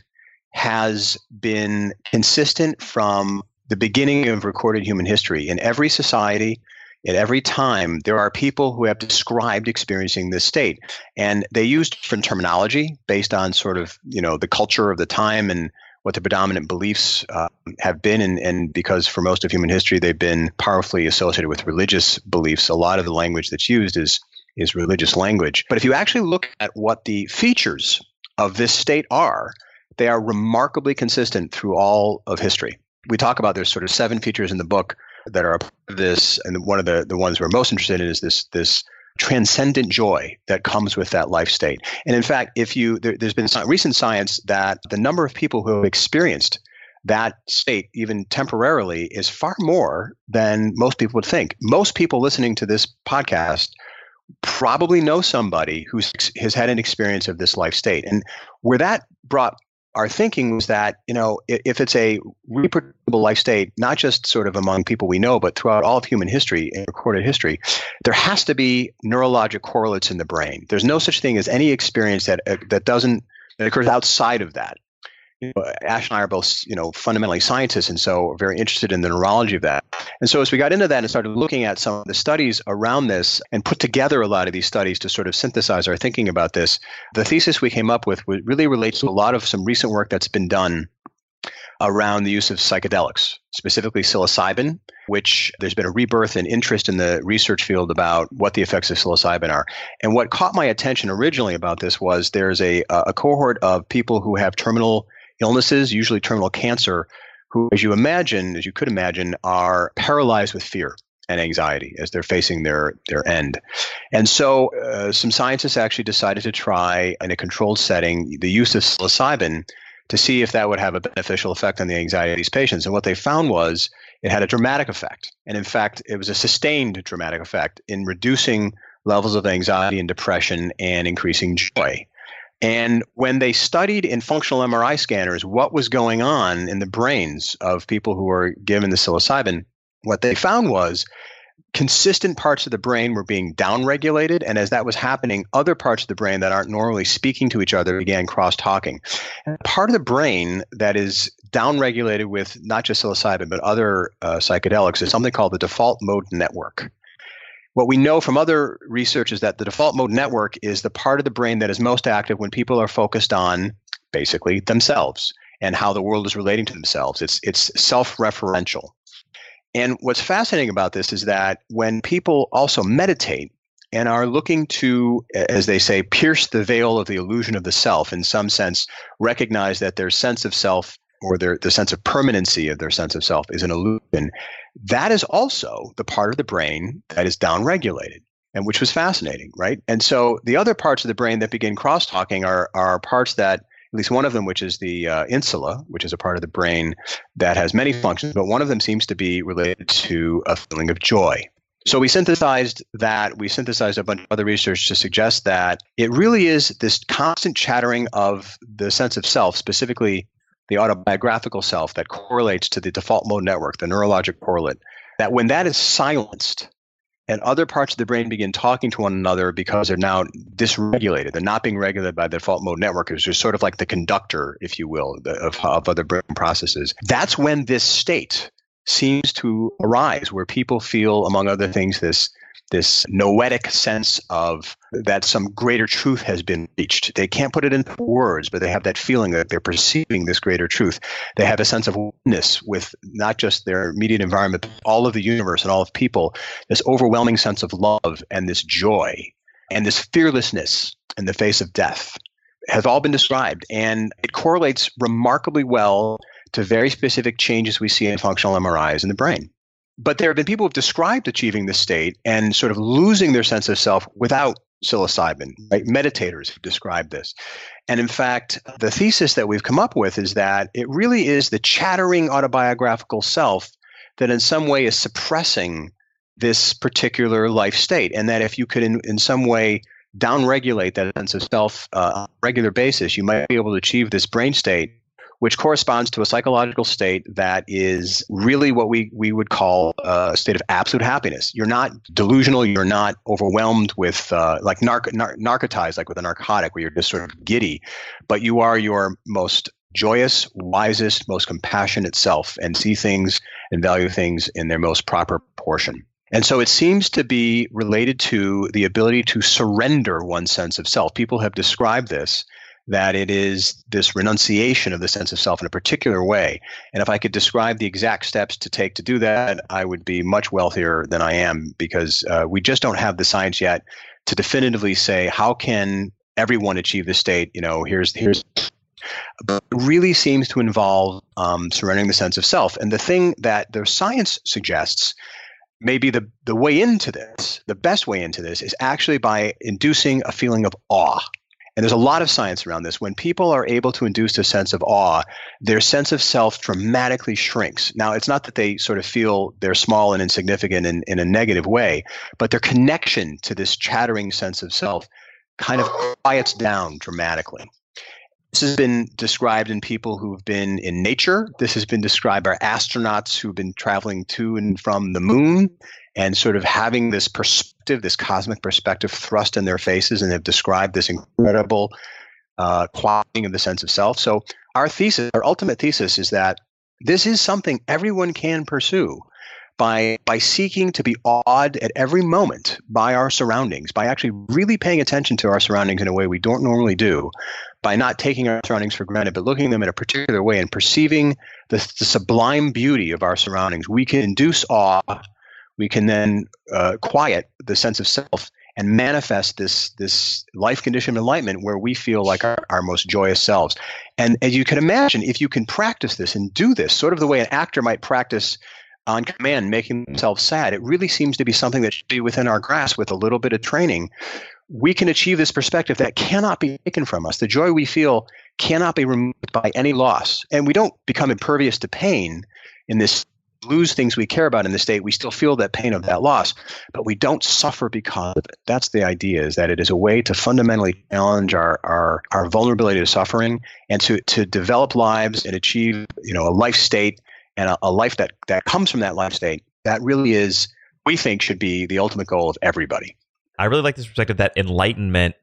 has been consistent from the beginning of recorded human history. In every society, at every time, there are people who have described experiencing this state. And they used different terminology based on sort of, you know, the culture of the time and what the predominant beliefs uh, have been. And, and because for most of human history, they've been powerfully associated with religious beliefs, a lot of the language that's used is, is religious language. But if you actually look at what the features of this state are, they are remarkably consistent through all of history. We talk about there's sort of seven features in the book that are a part of this, and one of the, the ones we're most interested in is this this transcendent joy that comes with that life state. And in fact, if you there, there's been some recent science that the number of people who have experienced that state, even temporarily, is far more than most people would think. Most people listening to this podcast probably know somebody who's has had an experience of this life state, and where that brought our thinking was that, you know, if it's a reproducible life state, not just sort of among people we know, but throughout all of human history and recorded history, there has to be neurologic correlates in the brain. There's no such thing as any experience that uh, that doesn't that occurs outside of that. You know, Ash and I are both, you know, fundamentally scientists, and so are very interested in the neurology of that. And so as we got into that and started looking at some of the studies around this and put together a lot of these studies to sort of synthesize our thinking about this, the thesis we came up with really relates to a lot of some recent work that's been done around the use of psychedelics, specifically psilocybin, which there's been a rebirth in interest in the research field about what the effects of psilocybin are. And what caught my attention originally about this was there's a, a cohort of people who have terminal illnesses, usually terminal cancer, who, as you imagine, as you could imagine, are paralyzed with fear and anxiety as they're facing their, their end. And so uh, some scientists actually decided to try, in a controlled setting, the use of psilocybin to see if that would have a beneficial effect on the anxiety of these patients. And what they found was it had a dramatic effect. And in fact, it was a sustained dramatic effect in reducing levels of anxiety and depression and increasing joy. And when they studied in functional M R I scanners what was going on in the brains of people who were given the psilocybin, what they found was consistent parts of the brain were being downregulated. And as that was happening, other parts of the brain that aren't normally speaking to each other began cross-talking. And part of the brain that is downregulated with not just psilocybin, but other uh, psychedelics is something called the default mode network. What we know from other research is that the default mode network is the part of the brain that is most active when people are focused on basically themselves and how the world is relating to themselves. It's it's self-referential. And what's fascinating about this is that when people also meditate and are looking to, as they say, pierce the veil of the illusion of the self, in some sense, recognize that their sense of self or their the sense of permanency of their sense of self is an illusion, that is also the part of the brain that is downregulated, and which was fascinating, right? And so the other parts of the brain that begin cross-talking are are parts that, at least one of them, which is the uh, insula, which is a part of the brain that has many functions, but one of them seems to be related to a feeling of joy. So we synthesized that, we synthesized a bunch of other research to suggest that it really is this constant chattering of the sense of self, specifically the autobiographical self, that correlates to the default mode network, the neurologic correlate, that when that is silenced and other parts of the brain begin talking to one another because they're now dysregulated, they're not being regulated by the default mode network, it's just sort of like the conductor, if you will, of, of other brain processes. That's when this state seems to arise, where people feel, among other things, this this noetic sense of that some greater truth has been reached. They can't put it into words, but they have that feeling that they're perceiving this greater truth. They have a sense of oneness with not just their immediate environment, but all of the universe and all of people, this overwhelming sense of love and this joy and this fearlessness in the face of death has all been described. And it correlates remarkably well to very specific changes we see in functional M R Is in the brain. But there have been people who have described achieving this state and sort of losing their sense of self without psilocybin, right? Meditators have described this. And in fact, the thesis that we've come up with is that it really is the chattering autobiographical self that in some way is suppressing this particular life state. And that if you could in, in some way downregulate that sense of self uh, on a regular basis, you might be able to achieve this brain state, which corresponds to a psychological state that is really what we, we would call a state of absolute happiness. You're not delusional. You're not overwhelmed with uh, like narc- nar- narcotized, like with a narcotic, where you're just sort of giddy, but you are your most joyous, wisest, most compassionate self and see things and value things in their most proper proportion. And so it seems to be related to the ability to surrender one's sense of self. People have described this, that it is this renunciation of the sense of self in a particular way. And if I could describe the exact steps to take to do that, I would be much wealthier than I am, because uh, we just don't have the science yet to definitively say, how can everyone achieve this state? You know, here's, here's, but it really seems to involve um, surrendering the sense of self. And the thing that the science suggests, maybe the, the way into this, the best way into this, is actually by inducing a feeling of awe. And there's a lot of science around this. When people are able to induce a sense of awe, their sense of self dramatically shrinks. Now, it's not that they sort of feel they're small and insignificant in, in a negative way, but their connection to this chattering sense of self kind of quiets down dramatically. This has been described in people who've been in nature. This has been described by astronauts who've been traveling to and from the moon and sort of having this perspective, this cosmic perspective thrust in their faces, and have described this incredible uh, quieting of the sense of self. So our thesis, our ultimate thesis, is that this is something everyone can pursue by by seeking to be awed at every moment by our surroundings, by actually really paying attention to our surroundings in a way we don't normally do, by not taking our surroundings for granted, but looking at them in a particular way and perceiving the, the sublime beauty of our surroundings. We can induce awe. We can then uh, quiet the sense of self and manifest this this life condition of enlightenment where we feel like our, our most joyous selves. And as you can imagine, if you can practice this and do this, sort of the way an actor might practice on command, making themselves sad, it really seems to be something that should be within our grasp with a little bit of training. We can achieve this perspective that cannot be taken from us. The joy we feel cannot be removed by any loss. And we don't become impervious to pain in this lose things we care about in the state. We still feel that pain of that loss, but we don't suffer because of it. That's the idea, is that it is a way to fundamentally challenge our our, our vulnerability to suffering and to, to develop lives and achieve, you know, a life state and a, a life that, that comes from that life state. That really is, we think, should be the ultimate goal of everybody. I really like this perspective that enlightenment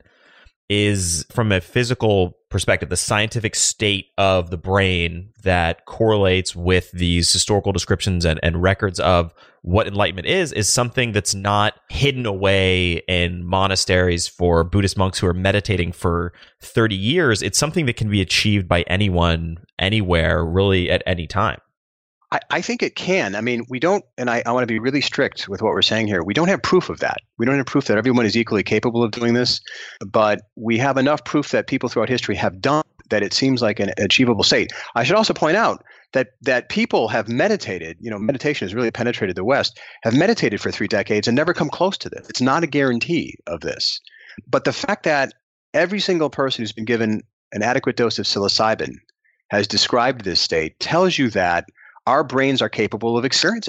is, from a physical perspective, the scientific state of the brain that correlates with these historical descriptions and, and records of what enlightenment is, is something that's not hidden away in monasteries for Buddhist monks who are meditating for thirty years. It's something that can be achieved by anyone, anywhere, really at any time. I, I think it can. I mean, we don't, and I, I want to be really strict with what we're saying here. We don't have proof of that. We don't have proof that everyone is equally capable of doing this, but we have enough proof that people throughout history have done that it seems like an achievable state. I should also point out that that people have meditated, you know, meditation has really penetrated the West, have meditated for three decades and never come close to this. It's not a guarantee of this. But the fact that every single person who's been given an adequate dose of psilocybin has described this state tells you that our brains are capable of experiencing it.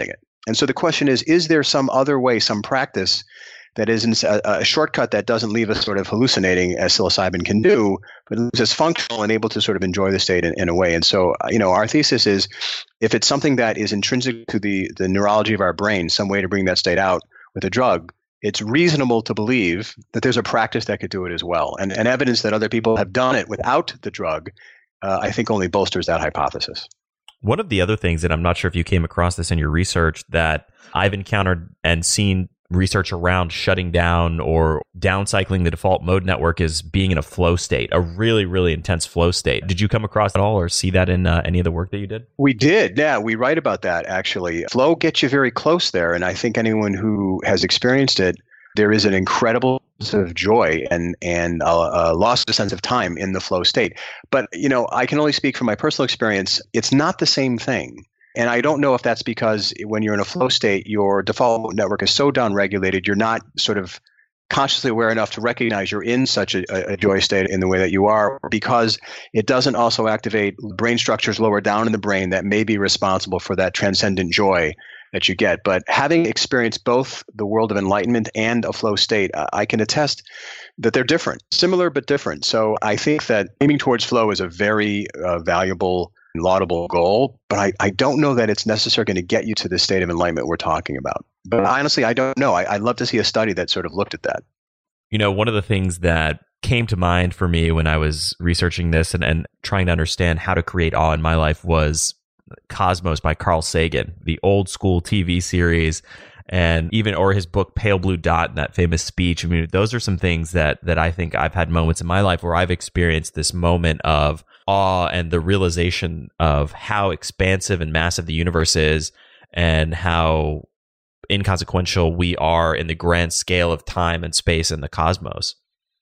And so the question is, is there some other way, some practice that isn't a, a shortcut that doesn't leave us sort of hallucinating as psilocybin can do, but leaves us functional and able to sort of enjoy the state in, in a way? And so, you know, our thesis is if it's something that is intrinsic to the, the neurology of our brain, some way to bring that state out with a drug, it's reasonable to believe that there's a practice that could do it as well. And, and evidence that other people have done it without the drug, uh, I think only bolsters that hypothesis. One of the other things, and I'm not sure if you came across this in your research, that I've encountered and seen research around shutting down or downcycling the default mode network is being in a flow state, a really, really intense flow state. Did you come across at all or see that in uh, any of the work that you did? We did. Yeah, we write about that, actually. Flow gets you very close there. And I think anyone who has experienced it, there is an incredible sense of joy and and a, a loss of sense of time in the flow state. But, you know, I can only speak from my personal experience. It's not the same thing. And I don't know if that's because when you're in a flow state, your default network is so downregulated, you're not sort of consciously aware enough to recognize you're in such a, a joy state in the way that you are, because it doesn't also activate brain structures lower down in the brain that may be responsible for that transcendent joy that you get. But having experienced both the world of enlightenment and a flow state, I can attest that they're different, similar but different. So I think that aiming towards flow is a very uh, valuable and laudable goal, but I, I don't know that it's necessarily going to get you to the state of enlightenment we're talking about. But honestly, I don't know. I, I'd love to see a study that sort of looked at that. You know, one of the things that came to mind for me when I was researching this and, and trying to understand how to create awe in my life was Cosmos by Carl Sagan, the old school T V series, and even or his book Pale Blue Dot and that famous speech. I mean, those are some things that that I think I've had moments in my life where I've experienced this moment of awe and the realization of how expansive and massive the universe is and how inconsequential we are in the grand scale of time and space and the cosmos.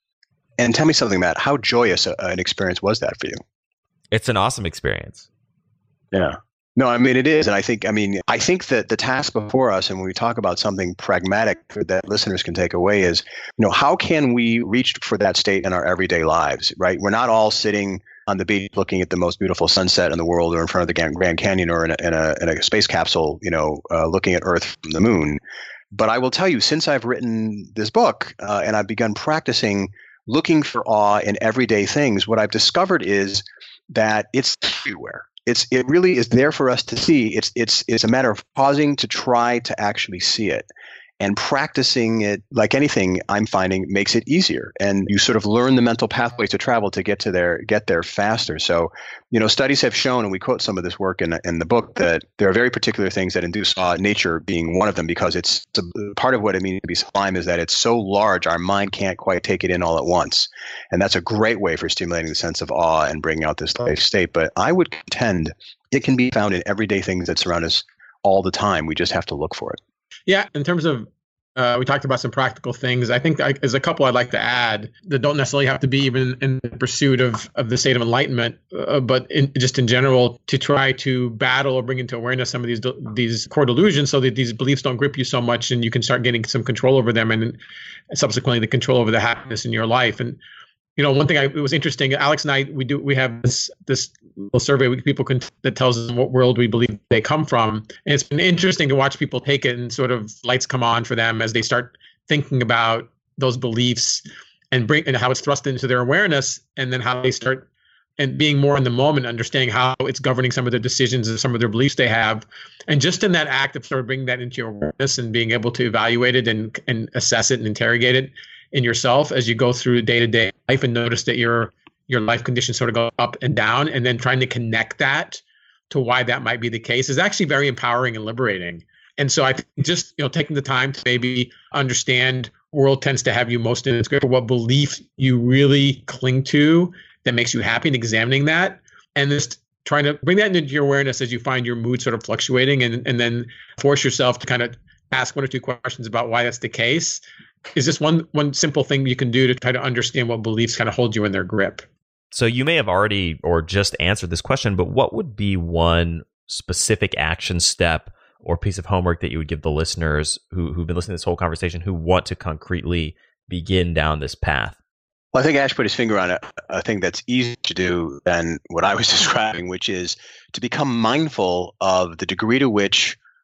And tell me something, Matt, how joyous a, an experience was that for you? It's an awesome experience. Yeah. No, I mean, it is. And I think, I mean, I think that the task before us, and when we talk about something pragmatic that listeners can take away is, you know, how can we reach for that state in our everyday lives, right? We're not all sitting on the beach looking at the most beautiful sunset in the world or in front of the Grand Canyon or in a, in a, in a space capsule, you know, uh, looking at Earth from the moon. But I will tell you, since I've written this book uh, and I've begun practicing looking for awe in everyday things, what I've discovered is that it's everywhere. It's it really is there for us to see. It's it's it's a matter of pausing to try to actually see it, and practicing it. Like anything, I'm finding makes it easier, and you sort of learn the mental pathways to travel to get to there, get there faster. So, you know, studies have shown, and we quote some of this work in in the book, that there are very particular things that induce awe. Nature being one of them, because it's a, part of what it means to be sublime is that it's so large, our mind can't quite take it in all at once, and that's a great way for stimulating the sense of awe and bringing out this life state. But I would contend it can be found in everyday things that surround us all the time. We just have to look for it. Yeah, in terms of, uh, we talked about some practical things. I think I, there's a couple I'd like to add that don't necessarily have to be even in the pursuit of, of the state of enlightenment, uh, but in, just in general, to try to battle or bring into awareness some of these these core delusions so that these beliefs don't grip you so much and you can start getting some control over them and subsequently the control over the happiness in your life. And you know, one thing I, it was interesting. Alex and I, we do we have this this little survey we, people can that tells us what world we believe they come from, and it's been interesting to watch people take it and sort of lights come on for them as they start thinking about those beliefs and bring and how it's thrust into their awareness, and then how they start and being more in the moment, understanding how it's governing some of their decisions and some of their beliefs they have, and just in that act of sort of bringing that into your awareness and being able to evaluate it and and assess it and interrogate it in yourself as you go through day-to-day life and notice that your your life conditions sort of go up and down, and then trying to connect that to why that might be the case is actually very empowering and liberating. And so I think just, you know, taking the time to maybe understand world tends to have you most in its grip, or what belief you really cling to that makes you happy, and examining that, and just trying to bring that into your awareness as you find your mood sort of fluctuating, and, and then force yourself to kind of ask one or two questions about why that's the case. Is just one one simple thing you can do to try to understand what beliefs kind of hold you in their grip. So you may have already or just answered this question, but what would be one specific action step or piece of homework that you would give the listeners who, who've been listening to this whole conversation who want to concretely begin down this path? Well, I think Ash put his finger on a, a thing that's easier to do than what I was describing, which is to become mindful of the degree to which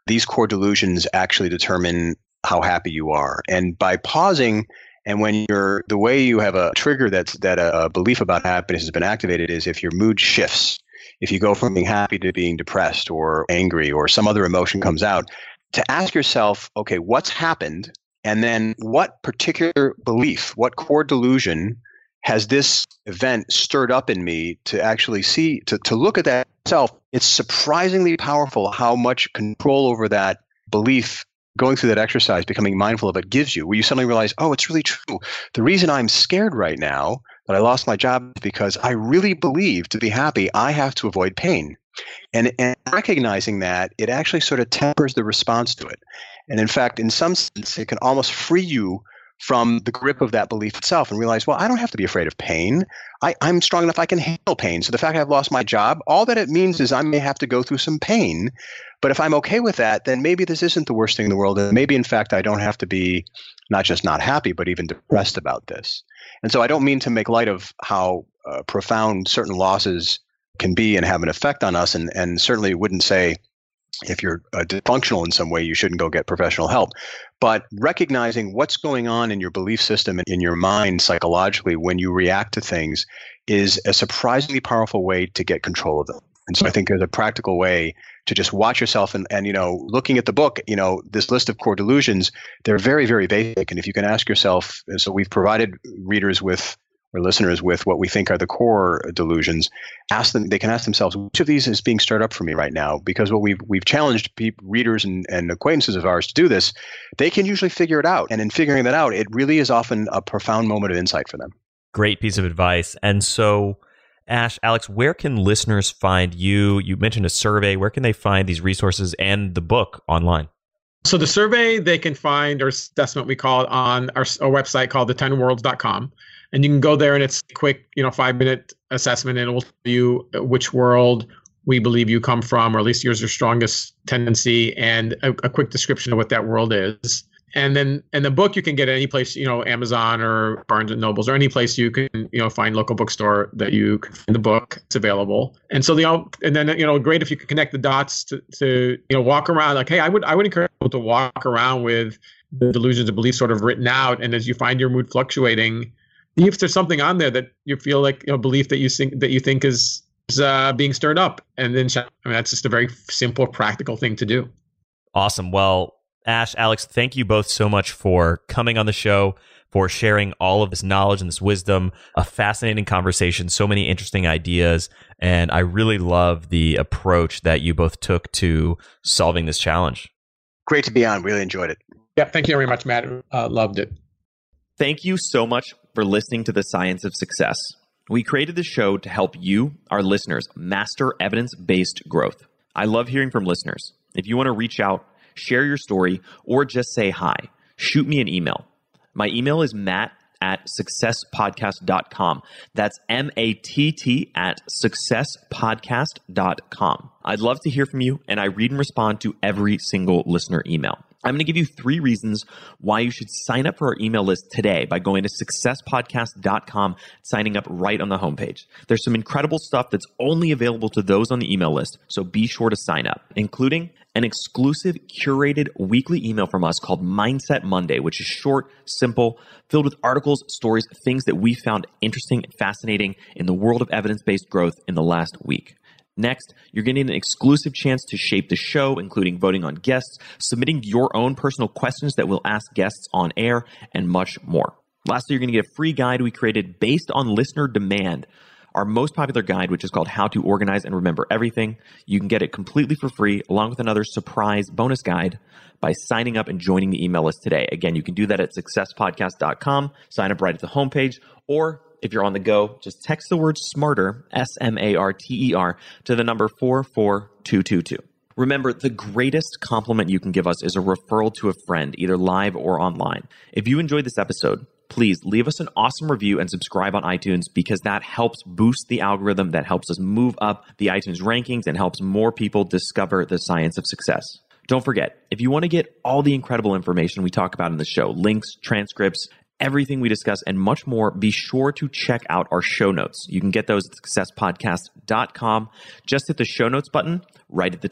these core delusions actually determine how happy you are. And by pausing, and when you're, the way you have a trigger that's, that a belief about happiness has been activated is if your mood shifts. If you go from being happy to being depressed or angry or some other emotion comes out, to ask yourself, okay, what's happened? And then what particular belief, what core delusion has this event stirred up in me to actually see, to, to look at that itself? It's surprisingly powerful how much control over that belief, going through that exercise, becoming mindful of it, gives you, where you suddenly realize, oh, it's really true. The reason I'm scared right now that I lost my job is because I really believe to be happy, I have to avoid pain. And, and recognizing that, it actually sort of tempers the response to it. And in fact, in some sense, it can almost free you from the grip of that belief itself and realize, well, I don't have to be afraid of pain. I, I'm strong enough, I can handle pain. So the fact I've lost my job, all that it means is I may have to go through some pain. But if I'm okay with that, then maybe this isn't the worst thing in the world. And maybe, in fact, I don't have to be not just not happy, but even depressed about this. And so I don't mean to make light of how uh, profound certain losses can be and have an effect on us. And, and certainly wouldn't say if you're uh, dysfunctional in some way, you shouldn't go get professional help. But recognizing what's going on in your belief system and in your mind psychologically when you react to things is a surprisingly powerful way to get control of them. And so I think there's a practical way to just watch yourself and, and, you know, looking at the book, you know, this list of core delusions, they're very, very basic. And if you can ask yourself, so we've provided readers with, or listeners with, what we think are the core delusions, ask them, they can ask themselves, which of these is being stirred up for me right now? Because what we've, we've challenged people, readers and, and acquaintances of ours to do this, they can usually figure it out. And in figuring that out, it really is often a profound moment of insight for them. Great piece of advice. And so, Ash, Alex, where can listeners find you? You mentioned a survey. Where can they find these resources and the book online? So the survey they can find, or assessment we call it, on our, our website called the ten worlds dot com. And you can go there and it's a quick, you know, five minute assessment, and it will tell you which world we believe you come from, or at least yours your strongest tendency, and a, a quick description of what that world is. And then, and the book you can get at any place, you know, Amazon or Barnes and Nobles, or any place you can, you know, find local bookstore that you can find the book. It's available. And so the, and then, you know, great if you could connect the dots to, to, you know, walk around like, hey, I would, I would encourage people to walk around with the delusions and beliefs sort of written out. And as you find your mood fluctuating, if there's something on there that you feel like, you know, belief that you think, that you think is, is uh, being stirred up, and then, I mean, that's just a very simple, practical thing to do. Awesome. Well, Ash, Alex, thank you both so much for coming on the show, for sharing all of this knowledge and this wisdom. A fascinating conversation, so many interesting ideas, and I really love the approach that you both took to solving this challenge. Great to be on. Really enjoyed it. Yeah, thank you very much, Matt. Uh, loved it. Thank you so much for listening to The Science of Success. We created this show to help you, our listeners, master evidence-based growth. I love hearing from listeners. If you want to reach out, share your story, or just say hi, shoot me an email. My email is matt at success podcast dot com. That's M A T T at success podcast dot com. I'd love to hear from you, and I read and respond to every single listener email. I'm going to give you three reasons why you should sign up for our email list today by going to success podcast dot com, signing up right on the homepage. There's some incredible stuff that's only available to those on the email list, so be sure to sign up, including an exclusive curated weekly email from us called Mindset Monday, which is short, simple, filled with articles, stories, things that we found interesting and fascinating in the world of evidence-based growth in the last week. Next, you're getting an exclusive chance to shape the show, including voting on guests, submitting your own personal questions that we'll ask guests on air, and much more. Lastly, you're going to get a free guide we created based on listener demand, our most popular guide, which is called How to Organize and Remember Everything. You can get it completely for free, along with another surprise bonus guide, by signing up and joining the email list today. Again, you can do that at success podcast dot com, sign up right at the homepage, or if you're on the go, just text the word SMARTER, S M A R T E R, to the number four four two two two. Remember, the greatest compliment you can give us is a referral to a friend, either live or online. If you enjoyed this episode, please leave us an awesome review and subscribe on iTunes, because that helps boost the algorithm, that helps us move up the iTunes rankings, and helps more people discover the science of success. Don't forget, if you want to get all the incredible information we talk about in the show, links, transcripts, everything we discuss, and much more, be sure to check out our show notes. You can get those at success podcast dot com. Just hit the show notes button right at the top.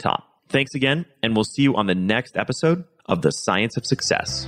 Thanks again, and we'll see you on the next episode of The Science of Success.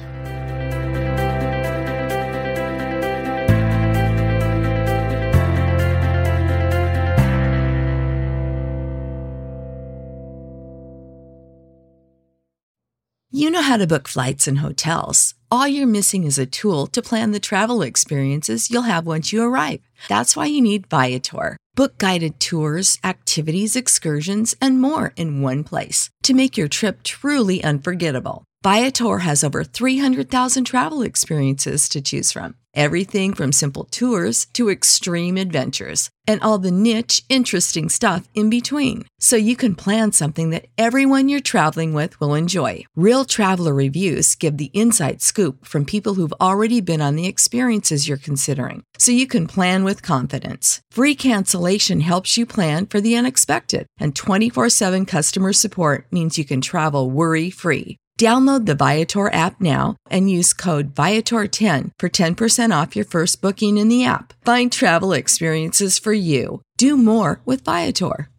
You know how to book flights and hotels. All you're missing is a tool to plan the travel experiences you'll have once you arrive. That's why you need Viator. Book guided tours, activities, excursions, and more in one place to make your trip truly unforgettable. Viator has over three hundred thousand travel experiences to choose from. Everything from simple tours to extreme adventures and all the niche, interesting stuff in between. So you can plan something that everyone you're traveling with will enjoy. Real traveler reviews give the inside scoop from people who've already been on the experiences you're considering. So you can plan with confidence. Free cancellation helps you plan for the unexpected. And twenty-four seven customer support means you can travel worry-free. Download the Viator app now and use code Viator ten for ten percent off your first booking in the app. Find travel experiences for you. Do more with Viator.